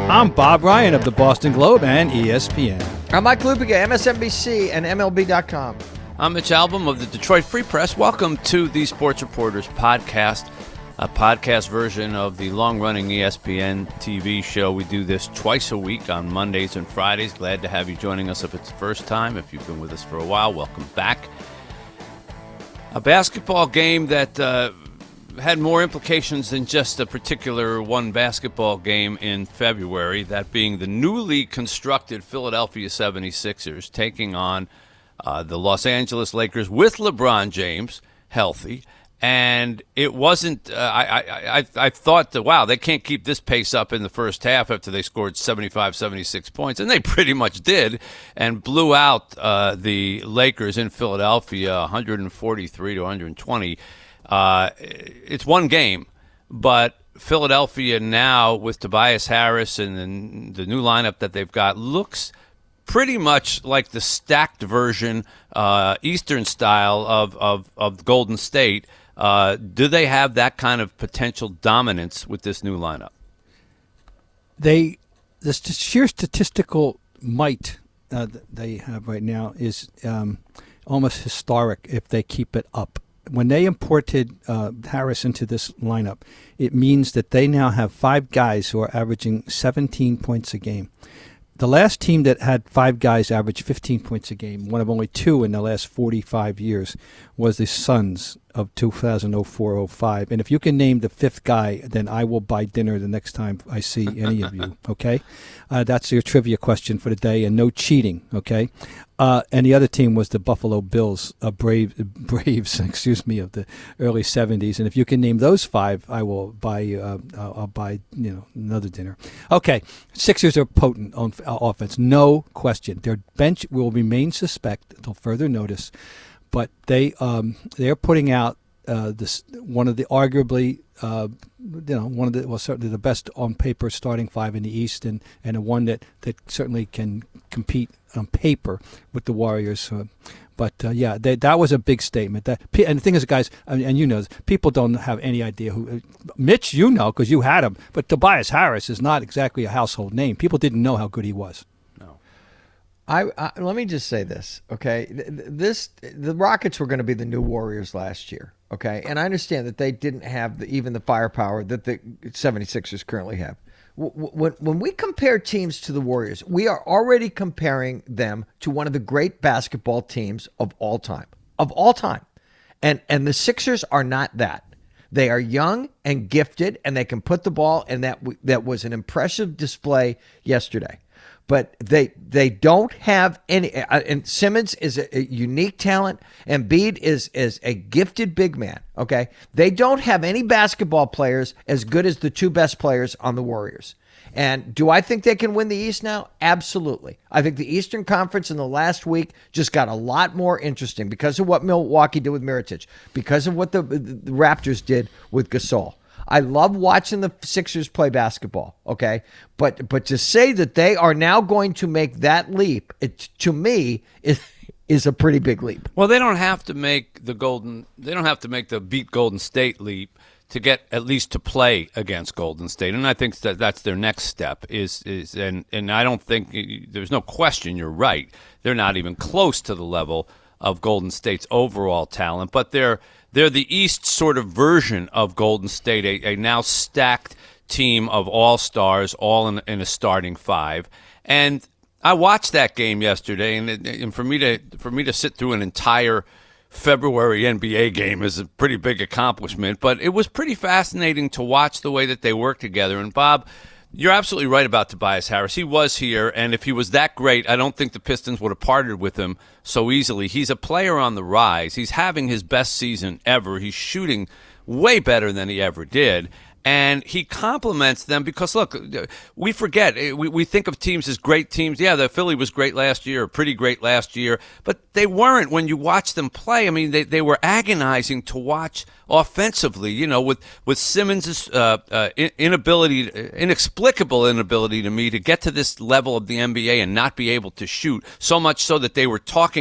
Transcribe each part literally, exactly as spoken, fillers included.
I'm Bob Ryan of the Boston Globe and E S P N. I'm Mike Lupica, M S N B C and M L B dot com. I'm Mitch Albom of the Detroit Free Press. Welcome to the Sports Reporters Podcast, a podcast version of the long-running E S P N T V show. We do this twice a week on Mondays and Fridays. Glad to have you joining us if it's the first time. If you've been with us for a while, welcome back. A basketball game that uh, had more implications than just a particular one basketball game in February, that being the newly constructed Philadelphia seventy-sixers taking on uh, the Los Angeles Lakers with LeBron James healthy. And it wasn't, uh, I, I, I thought that, wow, they can't keep this pace up in the first half after they scored seventy-five, seventy-six points. And they pretty much did and blew out uh, the Lakers in Philadelphia one forty-three to one twenty. Uh, it's one game, but Philadelphia now with Tobias Harris and the, the new lineup that they've got looks pretty much like the stacked version, uh, Eastern style of, of, of Golden State. Uh, do they have that kind of potential dominance with this new lineup? They, the st- sheer statistical might uh, that they have right now is um, almost historic if they keep it up. When they imported uh, Harris into this lineup, it means that they now have five guys who are averaging seventeen points a game. The last team that had five guys average fifteen points a game, one of only two in the last forty-five years, was the Suns of two thousand four oh five. And if you can name the fifth guy, then I will buy dinner the next time I see any of you, okay? Uh, that's your trivia question for the day, and no cheating, okay? Uh, and the other team was the Buffalo Bills, uh, Brave, Braves, excuse me, of the early seventies. And if you can name those five, I will buy. Uh, I'll buy, you know, another dinner. Okay, Sixers are potent on uh, offense, no question. Their bench will remain suspect until further notice, but they um, they are putting out uh, this one of the arguably. Uh, you know, one of the well, certainly the best on paper starting five in the East, and and a one that, that certainly can compete on paper with the Warriors. Uh, but uh, yeah, they, that was a big statement. That and the thing is, guys, and, and you know, people don't have any idea who. Mitch, you know, because you had him. But Tobias Harris is not exactly a household name. People didn't know how good he was. I, I let me just say this, okay? This the Rockets were going to be the new Warriors last year, okay? And I understand that they didn't have the, even the firepower that the seventy-sixers currently have. When when we compare teams to the Warriors, we are already comparing them to one of the great basketball teams of all time, of all time. And and the Sixers are not that. They are young and gifted, and they can put the ball, and that that was an impressive display yesterday. But they they don't have any. Uh, and Simmons is a, a unique talent. Embiid is is a gifted big man. Okay, they don't have any basketball players as good as the two best players on the Warriors. And do I think they can win the East now? Absolutely. I think the Eastern Conference in the last week just got a lot more interesting because of what Milwaukee did with Mirotic, because of what the, the Raptors did with Gasol. I love watching the Sixers play basketball, okay? But but to say that they are now going to make that leap, it, to me, is, is a pretty big leap. Well, they don't have to make the Golden they don't have to make the beat Golden State leap to get at least to play against Golden State. And I think that that's their next step is is and and I don't think there's no question you're right. They're not even close to the level of Golden State's overall talent, but they're They're the East sort of version of Golden State, a, a now stacked team of all-stars, all in, in a starting five. And I watched that game yesterday, and, and for me to for me to sit through an entire February N B A game is a pretty big accomplishment. But it was pretty fascinating to watch the way that they work together. And Bob, you're absolutely right about Tobias Harris. He was here, and if he was that great, I don't think the Pistons would have parted with him so easily. He's a player on the rise. He's having his best season ever. He's shooting way better than he ever did. And he compliments them because, look, we forget. We, we think of teams as great teams. Yeah, the Philly was great last year, pretty great last year. But they weren't when you watch them play. I mean, they, they were agonizing to watch offensively, you know, with, with Simmons' uh, uh, inability, inexplicable inability to me to get to this level of the N B A and not be able to shoot, so much so that they were talking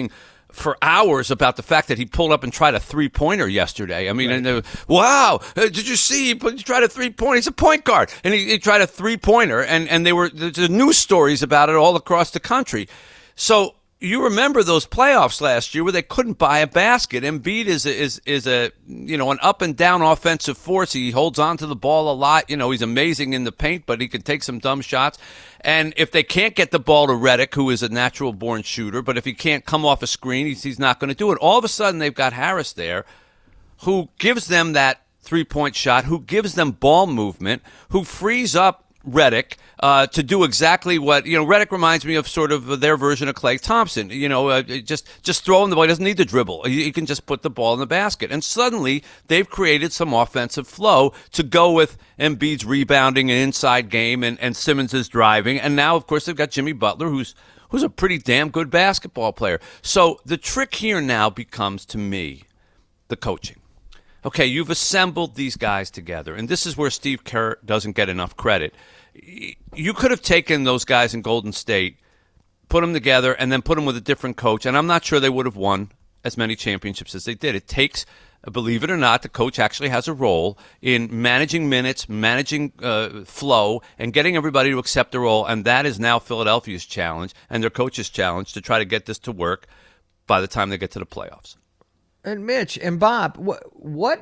for hours about the fact that he pulled up and tried a three-pointer yesterday. I mean, right. and uh, wow, uh, did you see he, put, he tried a three-pointer? He's a point guard, and he, he tried a three-pointer, and, and they were there's news stories about it all across the country. So you remember those playoffs last year where they couldn't buy a basket. Embiid is a, is is a you know an up and down offensive force. He holds on to the ball a lot. You know he's amazing in the paint, but he can take some dumb shots. And if they can't get the ball to Redick, who is a natural born shooter, but if he can't come off a screen, he's, he's not going to do it. All of a sudden, they've got Harris there, who gives them that three point shot, who gives them ball movement, who frees up Redick uh, to do exactly what, you know, Redick reminds me of sort of their version of Klay Thompson. You know, uh, just just throw him the ball. He doesn't need to dribble. He, he can just put the ball in the basket. And suddenly they've created some offensive flow to go with Embiid's rebounding and inside game and, and Simmons' driving. And now, of course, they've got Jimmy Butler, who's who's a pretty damn good basketball player. So the trick here now becomes, to me, the coaching. Okay, you've assembled these guys together, and this is where Steve Kerr doesn't get enough credit. You could have taken those guys in Golden State, put them together, and then put them with a different coach, and I'm not sure they would have won as many championships as they did. It takes, believe it or not, the coach actually has a role in managing minutes, managing uh, flow, and getting everybody to accept the role, and that is now Philadelphia's challenge and their coach's challenge to try to get this to work by the time they get to the playoffs. And Mitch and Bob, what, what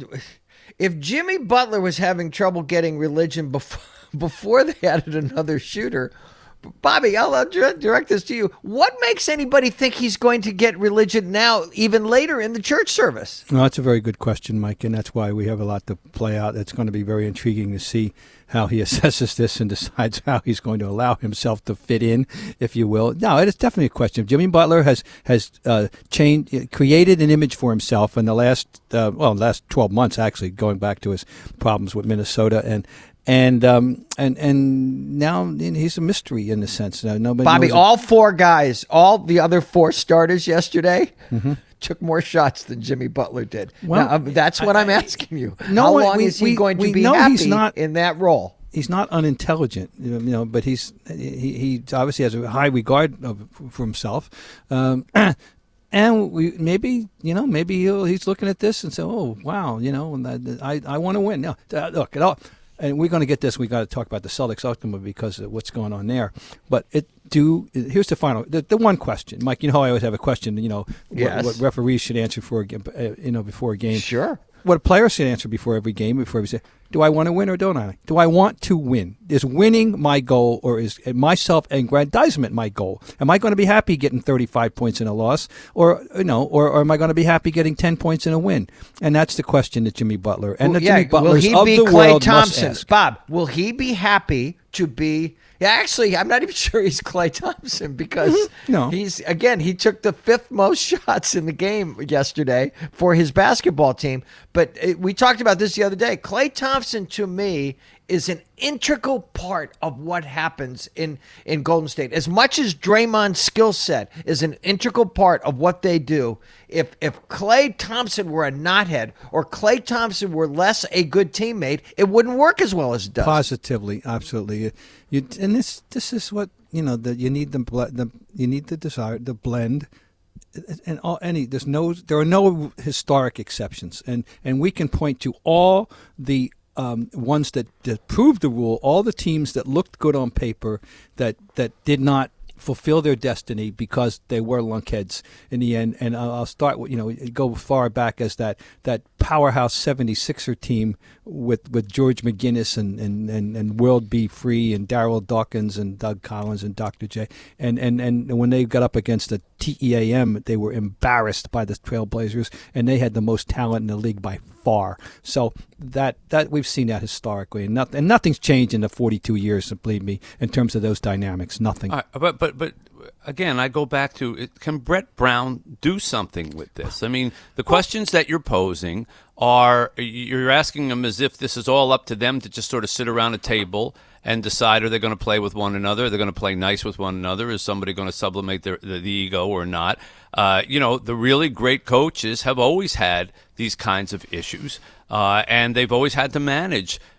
if Jimmy Butler was having trouble getting religion before before they added another shooter? Bobby, I'll direct this to you. What makes anybody think he's going to get religion now, even later in the church service? Well, that's a very good question, Mike, and that's why we have a lot to play out. It's going to be very intriguing to see how he assesses this and decides how he's going to allow himself to fit in, if you will. No, it is definitely a question. Jimmy Butler has has uh, changed, created an image for himself in the last, uh, well, last twelve months, actually, going back to his problems with Minnesota, and and um, and and now he's a mystery in a sense. Now, nobody Bobby, knows all four guys, all the other four starters yesterday. Mm-hmm. Took more shots than Jimmy Butler did. Well, now, that's what I, I'm asking you. No, How long we, is he we, going to we be know happy he's not, in that role? He's not unintelligent, you know, but he's he, he obviously has a high regard of, for himself. Um, and we maybe, you know, maybe he'll, he's looking at this and say, oh, wow, you know, and I, I want to win. Now, look, it all, and we're going to get this. We got to talk about the Celtics ultimately because of what's going on there. But it do here's the final, the, the one question, Mike. You know how I always have a question. You know, yes. what, what referees should answer for, uh, you know, before a game. Sure. What a player should answer before every game, before we say, do I want to win or don't I? Do I want to win? Is winning my goal, or is my self-aggrandizement my goal? Am I going to be happy getting thirty-five points in a loss, or you know, or, or am I going to be happy getting ten points in a win? And that's the question that Jimmy Butler and well, the yeah, Jimmy Butlers will he of be the Klay world Thompson? must ask. Bob, will he be happy to be? Yeah, actually, I'm not even sure he's Klay Thompson because no. he's, again, he took the fifth most shots in the game yesterday for his basketball team. But it, we talked about this the other day. Klay Thompson, to me, is an integral part of what happens in, in Golden State. As much as Draymond's skill set is an integral part of what they do, if if Klay Thompson were a knothead or Klay Thompson were less a good teammate, it wouldn't work as well as it does. Positively, absolutely. You, you, and this this is what you know that you need the, the you need the desire the blend. And all, any there's no there are no historic exceptions, and and we can point to all the um, ones that, that proved the rule, all the teams that looked good on paper that that did not fulfill their destiny because they were lunkheads in the end. And I'll start with, you know, go far back as that that powerhouse seventy-sixer team with, with George McGinnis and, and, and, and World B. Free and Darryl Dawkins and Doug Collins and Doctor J. And, and, and when they got up against the T E A M, they were embarrassed by the Trailblazers, and they had the most talent in the league by far. So that that we've seen that historically, and, not, and nothing's changed in the forty-two years, believe me, in terms of those dynamics. Nothing. Right, but but but again, I go back to, can Brett Brown do something with this? I mean, the questions that you're posing are, you're asking them as if this is all up to them to just sort of sit around a table and decide, are they going to play with one another? Are they going to play nice with one another? Is somebody going to sublimate their, the, the ego or not? Uh, you know, the really great coaches have always had these kinds of issues, uh, and they've always had to manage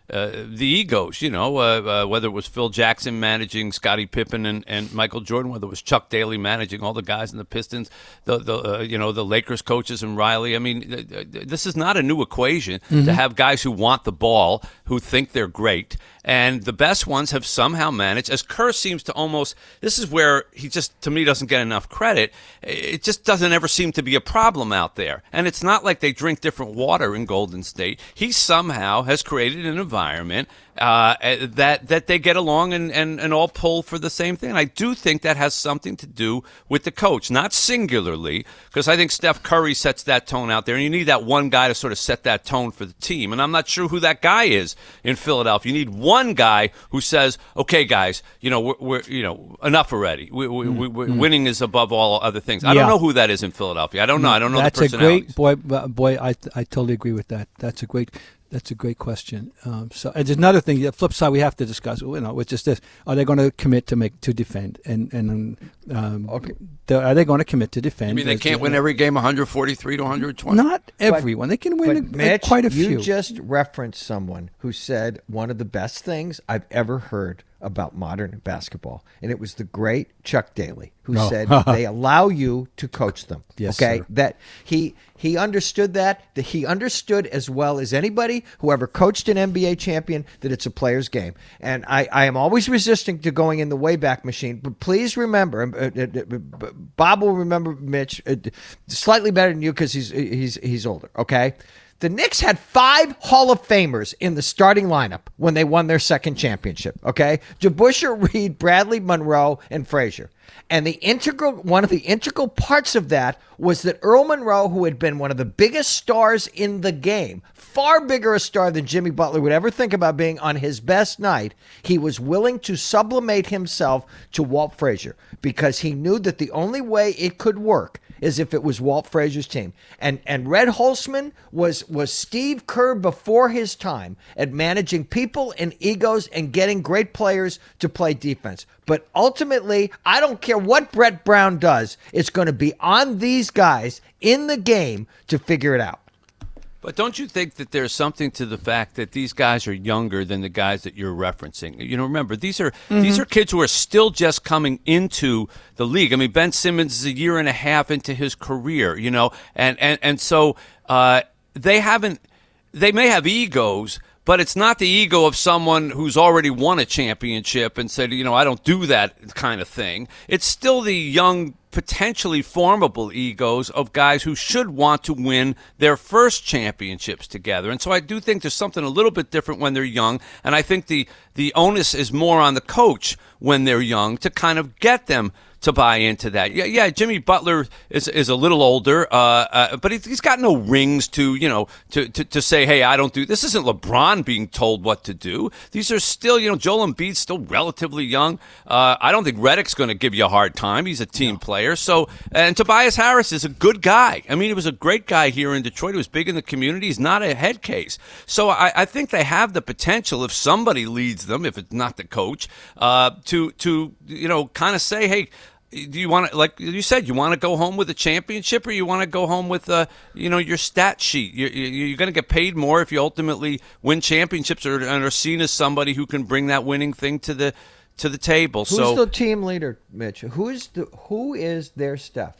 uh, the egos, you know, uh, uh, whether it was Phil Jackson managing Scottie Pippen and, and Michael Jordan, whether it was Chuck Daly managing all the guys in the Pistons, the, the uh, you know, the Lakers coaches and Riley. I mean, th- th- this is not a new equation mm-hmm. to have guys who want the ball, who think they're great. And the best ones have somehow managed, as Kerr seems to almost, this is where he just, to me, doesn't get enough credit. It just doesn't ever seem to be a problem out there. And it's not like they drink different water in Golden State. He somehow has created an environment uh, that that they get along and, and, and all pull for the same thing. And I do think that has something to do with the coach, not singularly, because I think Steph Curry sets that tone out there, and you need that one guy to sort of set that tone for the team. And I'm not sure who that guy is in Philadelphia. You need one guy who says, "Okay, guys, you know, we're, we're you know enough already. We, we, mm, we, mm. Winning is above all other things." I yeah. don't know who that is in Philadelphia. I don't know. I don't know. That's the a great boy. Boy, I I totally agree with that. That's a great. That's a great question. Um, so, and there's another thing. The flip side we have to discuss. You know, which is this: are they going to commit to make to defend? And and um, okay. are they going to commit to defend? You mean they can't win every game one forty-three to one twenty? Not everyone. But, they can win but a, Mitch, quite a few. You just referenced someone who said one of the best things I've ever heard about modern basketball, and it was the great Chuck Daly, who oh. said they allow you to coach them. Yes, okay, sir. that he he understood that that he understood as well as anybody who ever coached an N B A champion that it's a player's game. And I, I am always resisting to going in the Wayback Machine, but please remember, uh, uh, Bob will remember Mitch uh, slightly better than you because he's he's he's older. Okay. The Knicks had five Hall of Famers in the starting lineup when they won their second championship, okay? Jabusha, Reed, Bradley, Monroe, and Frazier. And the integral one of the integral parts of that was that Earl Monroe, who had been one of the biggest stars in the game, far bigger a star than Jimmy Butler would ever think about being on his best night, he was willing to sublimate himself to Walt Frazier because he knew that the only way it could work is if it was Walt Frazier's team. And and Red Holzman was was Steve Kerr before his time at managing people and egos and getting great players to play defense. But ultimately, I don't care what Brett Brown does. It's going to be on these guys in the game to figure it out. But don't you think that there's something to the fact that these guys are younger than the guys that you're referencing? You know, remember, these are mm-hmm. these are kids who are still just coming into the league. I mean, Ben Simmons is a year and a half into his career, you know, and, and, and so uh, they haven't – they may have egos, but it's not the ego of someone who's already won a championship and said, you know, I don't do that kind of thing. It's still the young – potentially formable egos of guys who should want to win their first championships together. And so I do think there's something a little bit different when they're young, and I think the, the onus is more on the coach when they're young to kind of get them to buy into that. Yeah, yeah. Jimmy Butler is is a little older, uh, uh, but he's got no rings to you know to, to to say, hey, I don't do this. Isn't LeBron being told what to do? These are still, you know, Joel Embiid's still relatively young. Uh, I don't think Redick's going to give you a hard time. He's a team no. player. So, and Tobias Harris is a good guy. I mean, he was a great guy here in Detroit. He was big in the community. He's not a head case. So I, I think they have the potential, if somebody leads them, if it's not the coach, uh, to to you know kind of say, hey. Do you want to, like you said, you want to go home with a championship, or you want to go home with, uh, you know, your stat sheet? You're, you're going to get paid more if you ultimately win championships, or and are seen as somebody who can bring that winning thing to the to the table. Who's so, the team leader, Mitch? Who's the who is their Steph?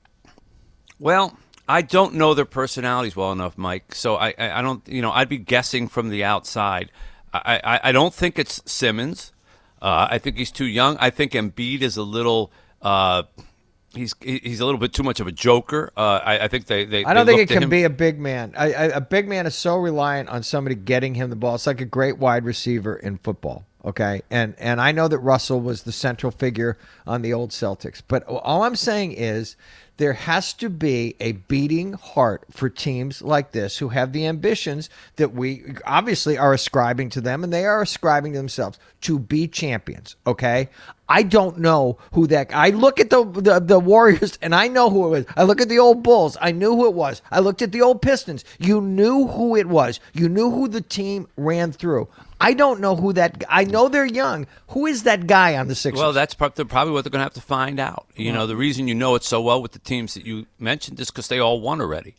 Well, I don't know their personalities well enough, Mike. So I, I, I don't, you know, I'd be guessing from the outside. I, I, I don't think it's Simmons. Uh, I think he's too young. I think Embiid is a little. Uh, he's he's a little bit too much of a joker. Uh, I, I think they, they I don't they think it can him. be a big man. I, I, a big man is so reliant on somebody getting him the ball. It's like a great wide receiver in football. Okay, and and I know that Russell was the central figure on the old Celtics, but all I'm saying is there has to be a beating heart for teams like this who have the ambitions that we obviously are ascribing to them, and they are ascribing to themselves to be champions. Okay. I don't know who that. I look at the, the the Warriors and I know who it was. I look at the old Bulls. I knew who it was. I looked at the old Pistons. You knew who it was. You knew who the team ran through. I don't know who that. I know they're young. Who is that guy on the Sixers? Well, that's probably what they're going to have to find out. You know, the reason you know it so well with the teams that you mentioned is because they all won already.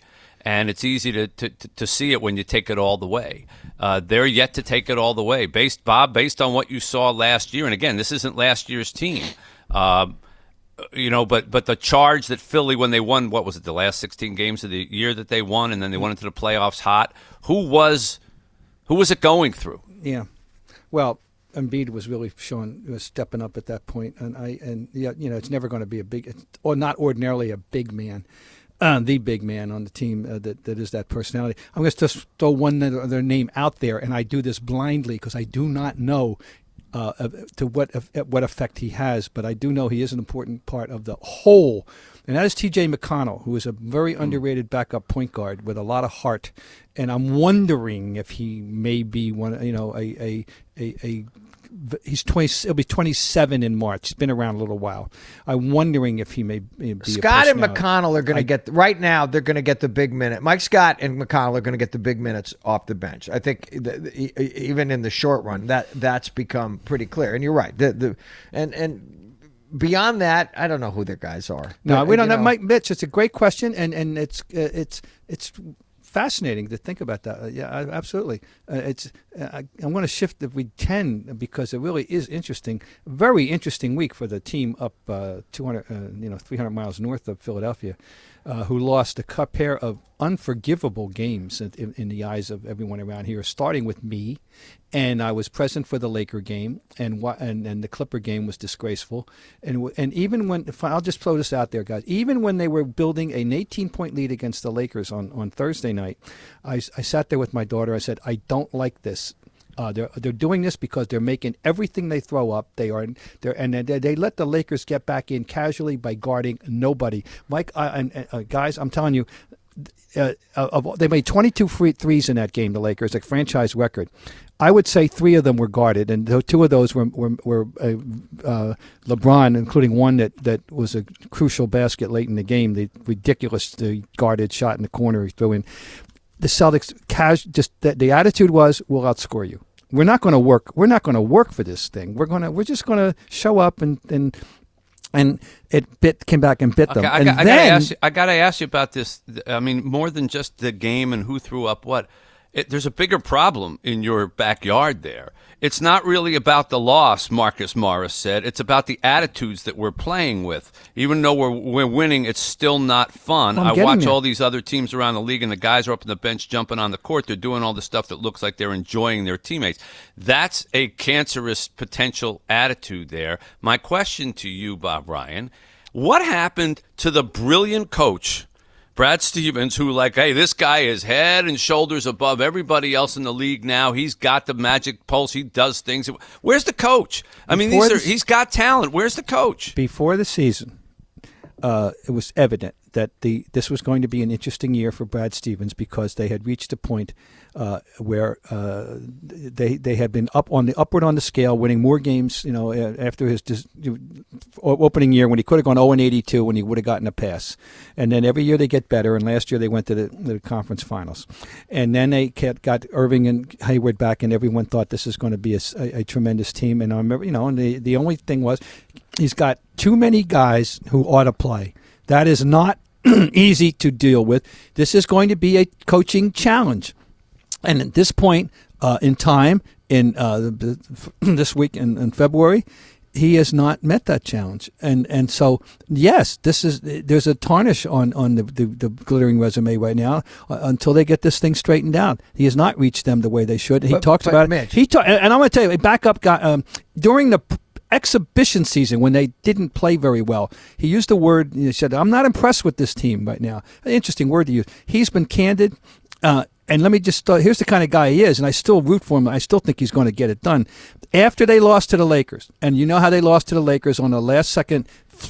and it's easy to, to, to see it when you take it all the way. Uh, they're yet to take it all the way. Based, Bob, based on what you saw last year, and again, this isn't last year's team, um, you know, but but the charge that Philly, when they won, what was it, the last sixteen games of the year that they won, and then they went into the playoffs hot, who was who was it going through? Yeah. Well, Embiid was really showing, was stepping up at that point, and I and yeah, you know, it's never going to be a big, or not ordinarily a big man, uh, the big man on the team uh, that that is that personality. I'm going to just throw one other name out there, and I do this blindly because I do not know uh, to what what effect he has, but I do know he is an important part of the whole. And that is T J McConnell, who is a very underrated backup point guard with a lot of heart. And I'm wondering if he may be one, you know, a a a, a he's twenty. He'll be twenty-seven in March. He's been around a little while. I'm wondering if he may be. Scott a and McConnell are going to get right now. They're going to get the big minute. Mike Scott and McConnell are going to get the big minutes off the bench. I think the, the, even in the short run, that that's become pretty clear. And you're right. The the and and. Beyond that, I don't know who their guys are. No, but, we don't know. know. Mike Mitch, it's a great question, and, and it's uh, it's it's fascinating to think about that. Uh, yeah, absolutely. Uh, it's uh, I, I'm going to shift if we can because it really is interesting. Very interesting week for the team up uh, two hundred, uh, you know, three hundred miles north of Philadelphia, uh, who lost a cup pair of unforgivable games in, in, in the eyes of everyone around here, starting with me. And I was present for the Laker game, and and and the Clipper game was disgraceful. And and even when I'll just throw this out there, guys, even when they were building an eighteen-point lead against the Lakers on, on Thursday night, I, I sat there with my daughter. I said, I don't like this. Uh, they're they're doing this because they're making everything they throw up. They are they and they, they let the Lakers get back in casually by guarding nobody. Mike uh, and uh, guys, I'm telling you. Uh, of, they made twenty-two free threes in that game, the Lakers, a franchise record. I would say three of them were guarded, and two of those were were, were uh, uh, LeBron, including one that, that was a crucial basket late in the game, the ridiculously guarded shot in the corner he threw in. The Celtics, cas- just the, the attitude was, we'll outscore you. We're not going to work. We're not going to work for this thing. We're going to. We're just going to show up and and. And it bit came back and bit okay, them. I, and got, then, I gotta ask you, I gotta ask you about this. I mean, more than just the game and who threw up what. It, there's a bigger problem in your backyard there. It's not really about the loss, Marcus Morris said. It's about the attitudes that we're playing with. Even though we're we're winning, it's still not fun. Well, I watch there. all these other teams around the league, and the guys are up on the bench jumping on the court. They're doing all the stuff that looks like they're enjoying their teammates. That's a cancerous potential attitude there. My question to you, Bob Ryan, what happened to the brilliant coach Brad Stevens, who like, hey, this guy is head and shoulders above everybody else in the league now. He's got the magic pulse. He does things. Where's the coach? I mean, these are, the, he's got talent. Where's the coach? Before the season, uh, it was evident that the this was going to be an interesting year for Brad Stevens because they had reached a point uh, where uh, they they had been up on the upward on the scale, winning more games. You know, after his dis- opening year when he could have gone oh and eighty-two when he would have gotten a pass, and then every year they get better. And last year they went to the, the conference finals, and then they got Irving and Hayward back, and everyone thought this is going to be a, a, a tremendous team. And I remember, you know, and the the only thing was he's got too many guys who ought to play. That is not easy to deal with. This is going to be a coaching challenge. And at this point uh, in time, in uh, this week in, in February, he has not met that challenge. And and so, yes, this is there's a tarnish on, on the, the, the glittering resume right now uh, until they get this thing straightened out. He has not reached them the way they should. He but, talks but about Mitch. it. He ta- and I'm going to tell you, a backup guy, um, during the exhibition season when they didn't play very well, he used the word, he said, I'm not impressed with this team right now. An interesting word to use. He's been candid. Uh, and let me just, uh, here's the kind of guy he is, and I still root for him. I still think he's going to get it done. After they lost to the Lakers, and you know how they lost to the Lakers on a last-second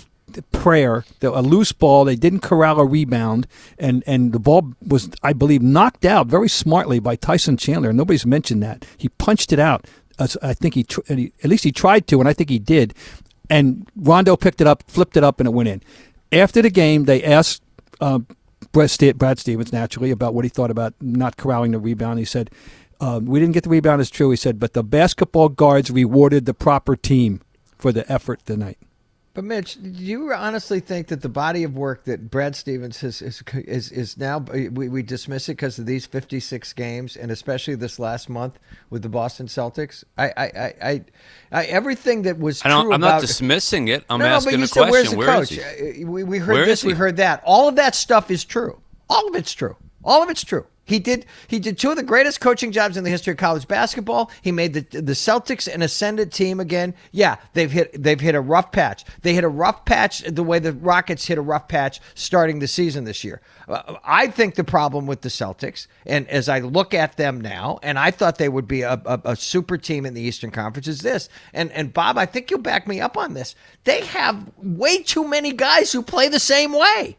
prayer, a loose ball, they didn't corral a rebound, and, and the ball was, I believe, knocked out very smartly by Tyson Chandler. Nobody's mentioned that. He punched it out. I think he, at least he tried to, and I think he did. And Rondo picked it up, flipped it up, and it went in. After the game, they asked uh, Brad Stevens, naturally, about what he thought about not corralling the rebound. He said, uh, we didn't get the rebound, it's true. He said, but the basketball guards rewarded the proper team for the effort tonight. But Mitch, do you honestly think that the body of work that Brad Stevens has is is, is now we, we dismiss it because of these fifty-six games and especially this last month with the Boston Celtics? I I I, I, I everything that was I don't, true I'm about, not dismissing it. I'm no, no, asking but you a said, where's question. the Where coach? is he? We, we heard Where this, is we he? heard that. All of that stuff is true. All of it's true. All of it's true. He did. He did two of the greatest coaching jobs in the history of college basketball. He made the the Celtics an ascendant team again. Yeah, they've hit they've hit a rough patch. They hit a rough patch the way the Rockets hit a rough patch starting the season this year. Uh, I think the problem with the Celtics, and as I look at them now, and I thought they would be a, a, a super team in the Eastern Conference, is this. And and Bob, I think you'll back me up on this. They have way too many guys who play the same way.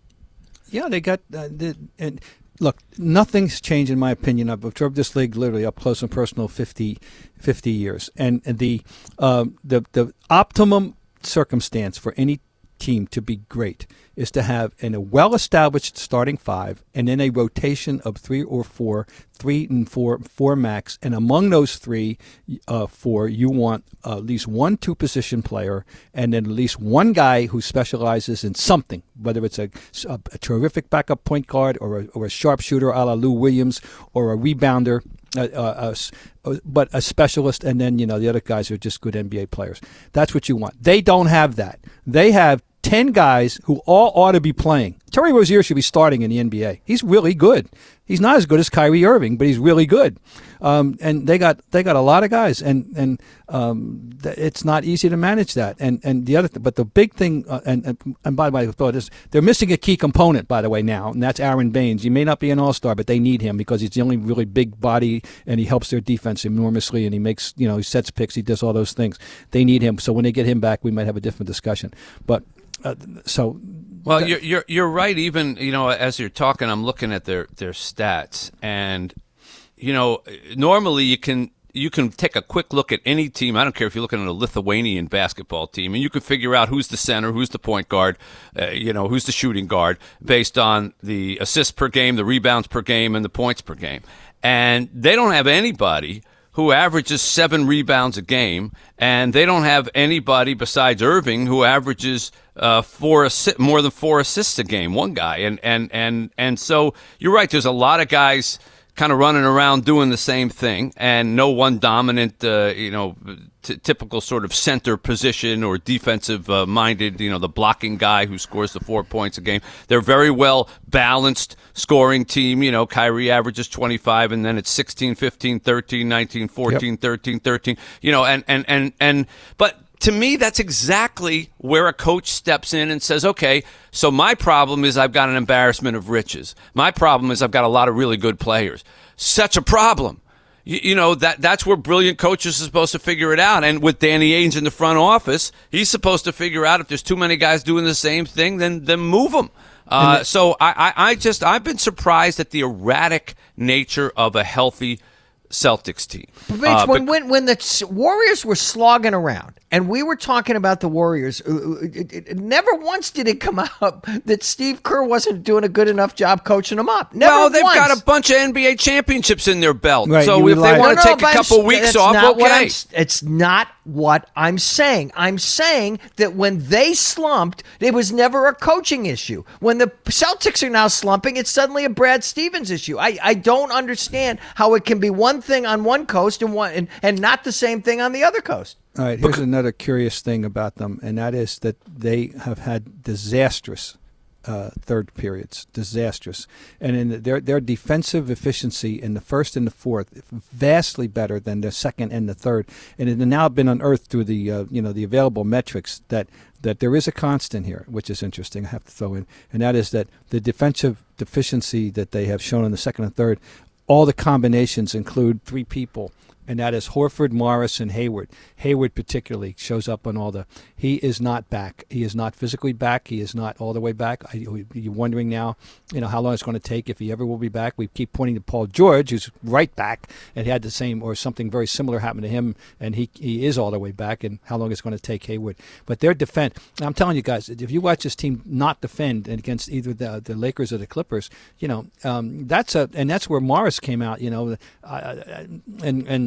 Yeah, they got uh, the, and look, nothing's changed in my opinion. I've observed this league literally up close and personal fifty, fifty years, and, and the um, the the optimum circumstance for any team to be great is to have an, a well-established starting five and then a rotation of three or four, three and four, four max. And among those three, uh, four, you want uh, at least one two-position player and then at least one guy who specializes in something, whether it's a, a, a terrific backup point guard or a, or a sharpshooter a la Lou Williams or a rebounder, uh, uh, uh, but a specialist, and then, you know, the other guys are just good N B A players. That's what you want. They don't have that. They have ten guys who all ought to be playing. Terry Rozier should be starting in the N B A. He's really good. He's not as good as Kyrie Irving, but he's really good. Um, and they got they got a lot of guys, and and um, th- it's not easy to manage that. And and the other, th- but the big thing, uh, and, and and by the way, thought is they're missing a key component, by the way, now, and that's Aaron Baines. He may not be an all-star, but they need him because he's the only really big body, and he helps their defense enormously, and he makes, you know, he sets picks, he does all those things. They need him. So when they get him back, we might have a different discussion. But uh, so. Well, you're you're you're right. Even, you know, as you're talking, I'm looking at their, their stats, and you know, normally you can you can take a quick look at any team. I don't care if you're looking at a Lithuanian basketball team, and you can figure out who's the center, who's the point guard, uh, you know, who's the shooting guard, based on the assists per game, the rebounds per game, and the points per game. And they don't have anybody who averages seven rebounds a game, and they don't have anybody besides Irving who averages uh, four assi- more than four assists a game. One guy, and and and and so you're right. There's a lot of guys kind of running around doing the same thing, and no one dominant, uh, you know, t- typical sort of center position or defensive uh, minded, you know, the blocking guy who scores the four points a game. They're very well balanced scoring team. You know, Kyrie averages twenty-five, and then it's sixteen, fifteen, thirteen, nineteen, fourteen, yep. thirteen, thirteen, you know, and, and, and, and, but to me, that's exactly where a coach steps in and says, okay, so my problem is I've got an embarrassment of riches. My problem is I've got a lot of really good players. Such a problem. You, you know, that that's where brilliant coaches are supposed to figure it out. And with Danny Ainge in the front office, he's supposed to figure out if there's too many guys doing the same thing, then then move them. Uh, the- so I, I, I just, I've been surprised at the erratic nature of a healthy Celtics team. But Mitch, uh, when, but, when when the Warriors were slogging around and we were talking about the Warriors, it, it, it, never once did it come up that Steve Kerr wasn't doing a good enough job coaching them up. Never well, they've once. got a bunch of N B A championships in their belt. Right, so you if they relied- want No, to no, take but a I'm- couple weeks that's off, not what okay. I'm, it's not what I'm saying. I'm saying that when they slumped, it was never a coaching issue. When the Celtics are now slumping, it's suddenly a Brad Stevens issue. I, I don't understand how it can be one thing on one coast and one and, and not the same thing on the other coast. All right, here's another curious thing about them, and that is that they have had disastrous uh, third periods, disastrous. And in the, their their defensive efficiency in the first and the fourth, vastly better than the second and the third. And it has now been unearthed through the uh, you know the available metrics that that there is a constant here, which is interesting. I have to throw in, and that is that the defensive deficiency that they have shown in the second and third, all the combinations include three people. And that is Horford, Morris, and Hayward. Hayward particularly shows up on all the – he is not back. He is not physically back. He is not all the way back. I, you're wondering now, you know, how long it's going to take, if he ever will be back. We keep pointing to Paul George, who's right back, and he had the same or something very similar happen to him, and he he is all the way back, and how long it's going to take Hayward. But their defense – I'm telling you guys, if you watch this team not defend against either the the Lakers or the Clippers, you know, um, that's a – and that's where Morris came out, you know, uh, and – and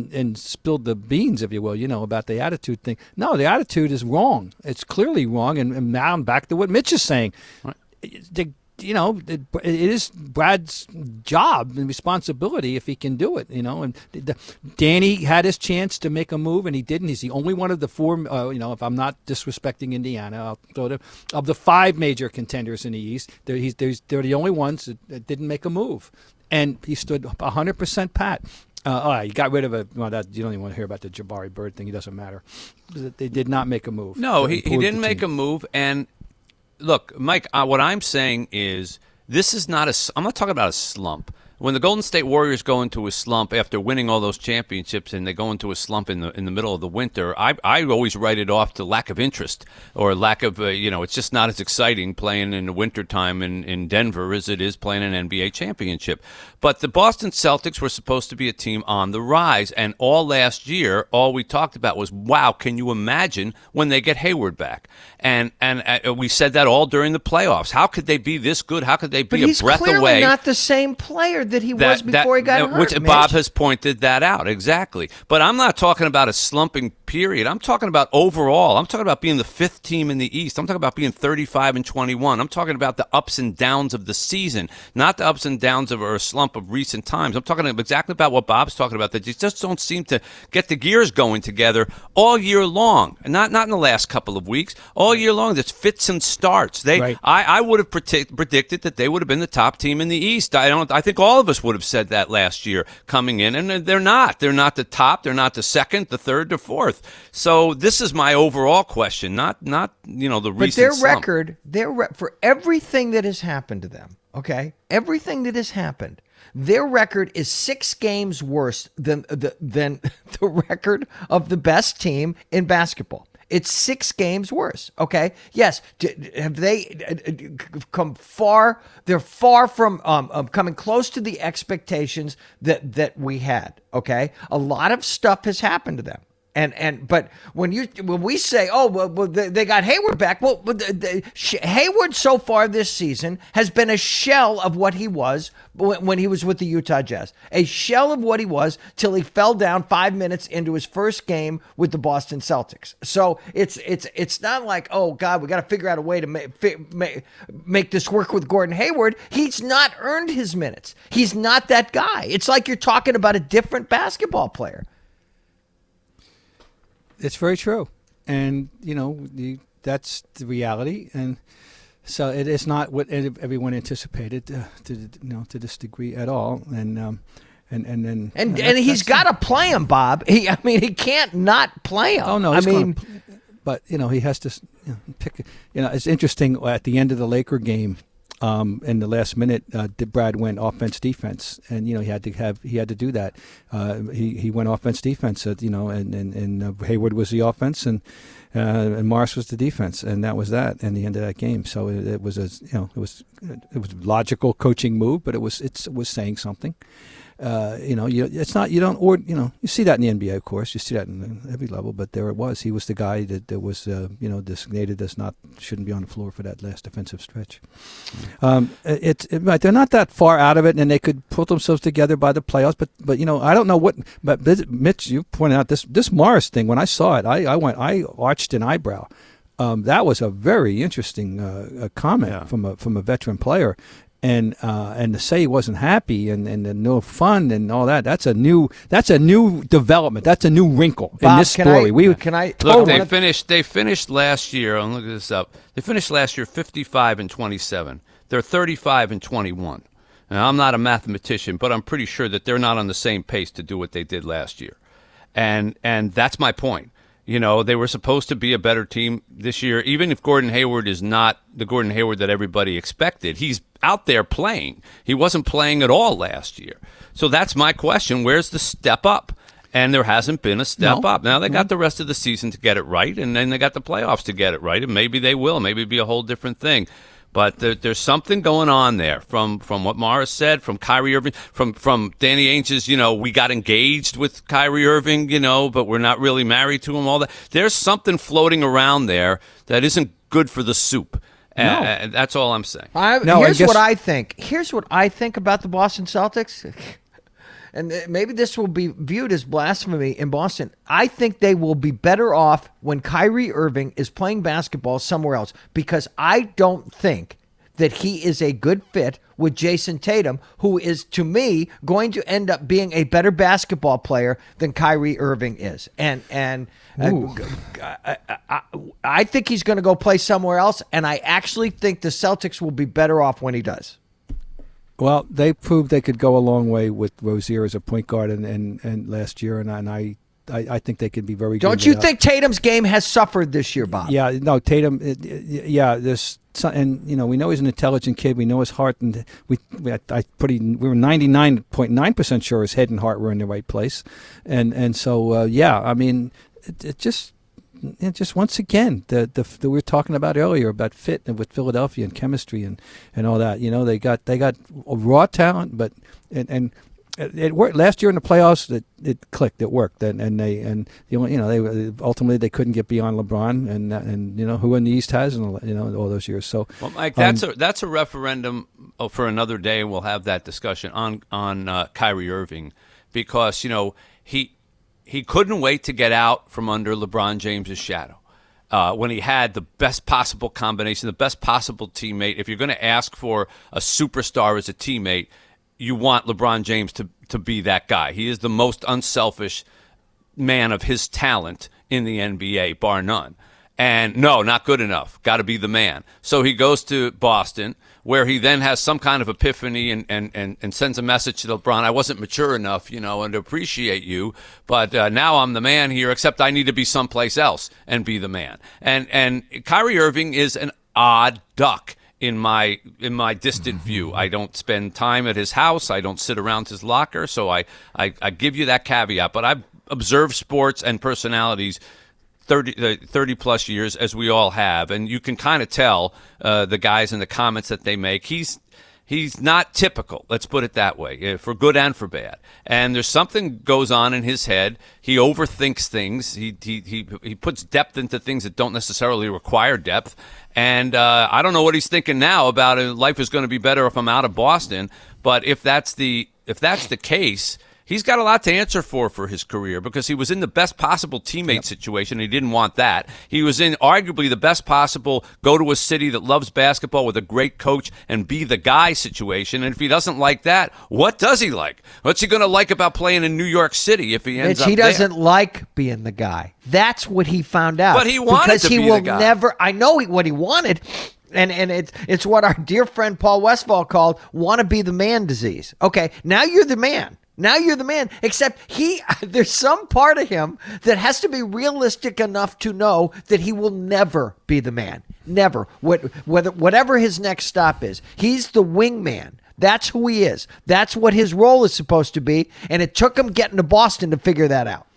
and, and spilled the beans, if you will, you know, about the attitude thing. No, the attitude is wrong. It's clearly wrong. And, and now I'm back to what Mitch is saying. Right. The, you know, it, it is Brad's job and responsibility if he can do it, you know. And the, Danny had his chance to make a move, and he didn't. He's the only one of the four, uh, you know, if I'm not disrespecting Indiana, I'll throw them, of the five major contenders in the East, they're, he's, they're, they're the only ones that, that didn't make a move. And he stood one hundred percent pat. Uh, oh, you got rid of a. Well, that, you don't even want to hear about the Jabari Bird thing. It doesn't matter. They did not make a move. No, he, he didn't make a move, and look, Mike, uh, what I'm saying is this is not a – I'm not talking about a slump. When the Golden State Warriors go into a slump after winning all those championships and they go into a slump in the in the middle of the winter, I I always write it off to lack of interest or lack of, uh, you know, it's just not as exciting playing in the wintertime in, in Denver as it is playing an N B A championship. But the Boston Celtics were supposed to be a team on the rise, and all last year, all we talked about was, wow, can you imagine when they get Hayward back? And and uh, we said that all during the playoffs. How could they be this good? How could they be but a he's breath clearly away? Not the same player that he that, was before that, he got that, hurt. Which Mitch. Bob has pointed that out, exactly. But I'm not talking about a slumping period. I'm talking about overall. I'm talking about being the fifth team in the East. I'm talking about being thirty-five and twenty-one. I'm talking about the ups and downs of the season, not the ups and downs of or a slump of recent times. I'm talking exactly about what Bob's talking about, that you just don't seem to get the gears going together all year long, and not not in the last couple of weeks. All year long, there's fits and starts. They, right. I, I would have predict, predicted that they would have been the top team in the East. I don't. I think all of us would have said that last year coming in, and they're not. They're not the top. They're not the second, the third, the fourth. So this is my overall question, not not you know the but recent their slump. record, their re- for everything that has happened to them. Okay, everything that has happened. Their record is six games worse than the than the record of the best team in basketball. It's six games worse. Okay. Yes. Have they come far? They're far from um, um, coming close to the expectations that that we had. Okay. A lot of stuff has happened to them. And and but when you when we say, oh well, well they, they got Hayward back, well the, the, Hayward so far this season has been a shell of what he was when, when he was with the Utah Jazz, a shell of what he was till he fell down five minutes into his first game with the Boston Celtics. So it's it's it's not like, oh God, we got to figure out a way to make, make make this work with Gordon Hayward. He's not earned his minutes. He's not that guy. It's like you're talking about a different basketball player. It's very true, and you know the, that's the reality, and so it is not what everyone anticipated uh, to you know to this degree at all, and um, and and then and and, and he's got to play him, Bob. He, I mean, he can't not play him. Oh no, I mean, gonna, but you know he has to you know, pick. You know, it's interesting at the end of the Laker game. Um, in the last minute, uh, Brad went offense defense, and you know he had to have he had to do that. Uh, he he went offense defense, uh, you know, and and, and uh, Hayward was the offense, and uh, and Morris was the defense, and that was that. And the end of that game, so it, it was a you know it was it was a logical coaching move, but it was it's, it was saying something. Uh, you know, you, it's not you don't or you know you see that in the N B A, of course, you see that in every level. But there it was. He was the guy that, that was uh, you know designated as not shouldn't be on the floor for that last defensive stretch. Um, it's it, they're not that far out of it, and they could put themselves together by the playoffs. But but you know I don't know what. But Mitch, you pointed out this this Morris thing. When I saw it, I, I went I arched an eyebrow. Um, that was a very interesting uh, comment yeah. from a from a veteran player. And uh, and to say he wasn't happy and, and, and no fun and all that, that's a new that's a new development. That's a new wrinkle Bob, in this can story. I, we can I look? oh, They what? finished. They finished last year. I'm looking this up. They finished last year fifty-five and twenty-seven. They're thirty-five and twenty-one. Now I'm not a mathematician, but I'm pretty sure that they're not on the same pace to do what they did last year. And and that's my point. You know, they were supposed to be a better team this year, even if Gordon Hayward is not the Gordon Hayward that everybody expected. He's out there playing. He wasn't playing at all last year. So that's my question. Where's the step up? And there hasn't been a step no. up. Now, they no. got the rest of the season to get it right, and then they got the playoffs to get it right, and maybe they will. Maybe it'll be a whole different thing. But there, there's something going on there from, from what Morris said, from Kyrie Irving, from, from Danny Ainge's, you know, we got engaged with Kyrie Irving, you know, but we're not really married to him, all that. There's something floating around there that isn't good for the soup. No. And that's all I'm saying. I, no, here's I guess, what I think. Here's what I think about the Boston Celtics. and maybe this will be viewed as blasphemy in Boston, I think they will be better off when Kyrie Irving is playing basketball somewhere else, because I don't think that he is a good fit with Jason Tatum, who is, to me, going to end up being a better basketball player than Kyrie Irving is. And and uh, I, I, I think he's going to go play somewhere else, and I actually think the Celtics will be better off when he does. Well, they proved they could go a long way with Rozier as a point guard and, and, and last year, and, and I, I I think they could be very good. Don't you without. think Tatum's game has suffered this year, Bob? Yeah, no, Tatum, it, it, yeah, there's some, and, you know, we know he's an intelligent kid. We know his heart, and we, we I pretty, we were ninety-nine point nine percent sure his head and heart were in the right place. And, and so, uh, yeah, I mean, it, it just... And just once again, the, the the we were talking about earlier about fit and with Philadelphia and chemistry and, and all that. You know, they got they got raw talent, but and, and it worked last year in the playoffs. It, it clicked, it worked, and, and they and the only, you know they ultimately they couldn't get beyond LeBron and and you know who in the East has and you know all those years. So, well, Mike, that's um, a that's a referendum for another day. We'll have that discussion on on uh, Kyrie Irving, because you know he. He couldn't wait to get out from under LeBron James's shadow uh, when he had the best possible combination, the best possible teammate. If you're going to ask for a superstar as a teammate, you want LeBron James to, to be that guy. He is the most unselfish man of his talent in the N B A, bar none. And no, not good enough. Got to be the man. So he goes to Boston, where he then has some kind of epiphany and, and, and, and sends a message to LeBron. I wasn't mature enough, you know, and to appreciate you, but uh, now I'm the man here, except I need to be someplace else and be the man. And and Kyrie Irving is an odd duck in my in my distant view. I don't spend time at his house. I don't sit around his locker. So I, I, I give you that caveat. But I've observed sports and personalities thirty, thirty plus years, as we all have, and you can kind of tell uh, the guys and the comments that they make. He's he's not typical, let's put it that way, for good and for bad. And there's something goes on in his head. He overthinks things. He he he, he puts depth into things that don't necessarily require depth. And uh, I don't know what he's thinking now about it. Life is going to be better if I'm out of Boston. But if that's the if that's the case, he's got a lot to answer for for his career, because he was in the best possible teammate yep. situation. He didn't want that. He was in arguably the best possible go to a city that loves basketball with a great coach and be the guy situation. And if he doesn't like that, what does he like? What's he going to like about playing in New York City if he ends Mitch, up he doesn't there? like being the guy. That's what he found out. But he wanted because to he be will the guy. never. I know he, what he wanted. And and it's it's what our dear friend Paul Westphal called "want to be the man" disease. Okay, now you're the man. Now you're the man. Except he, there's some part of him that has to be realistic enough to know that he will never be the man. Never. What whether whatever his next stop is, he's the wingman. That's who he is. That's what his role is supposed to be. And it took him getting to Boston to figure that out.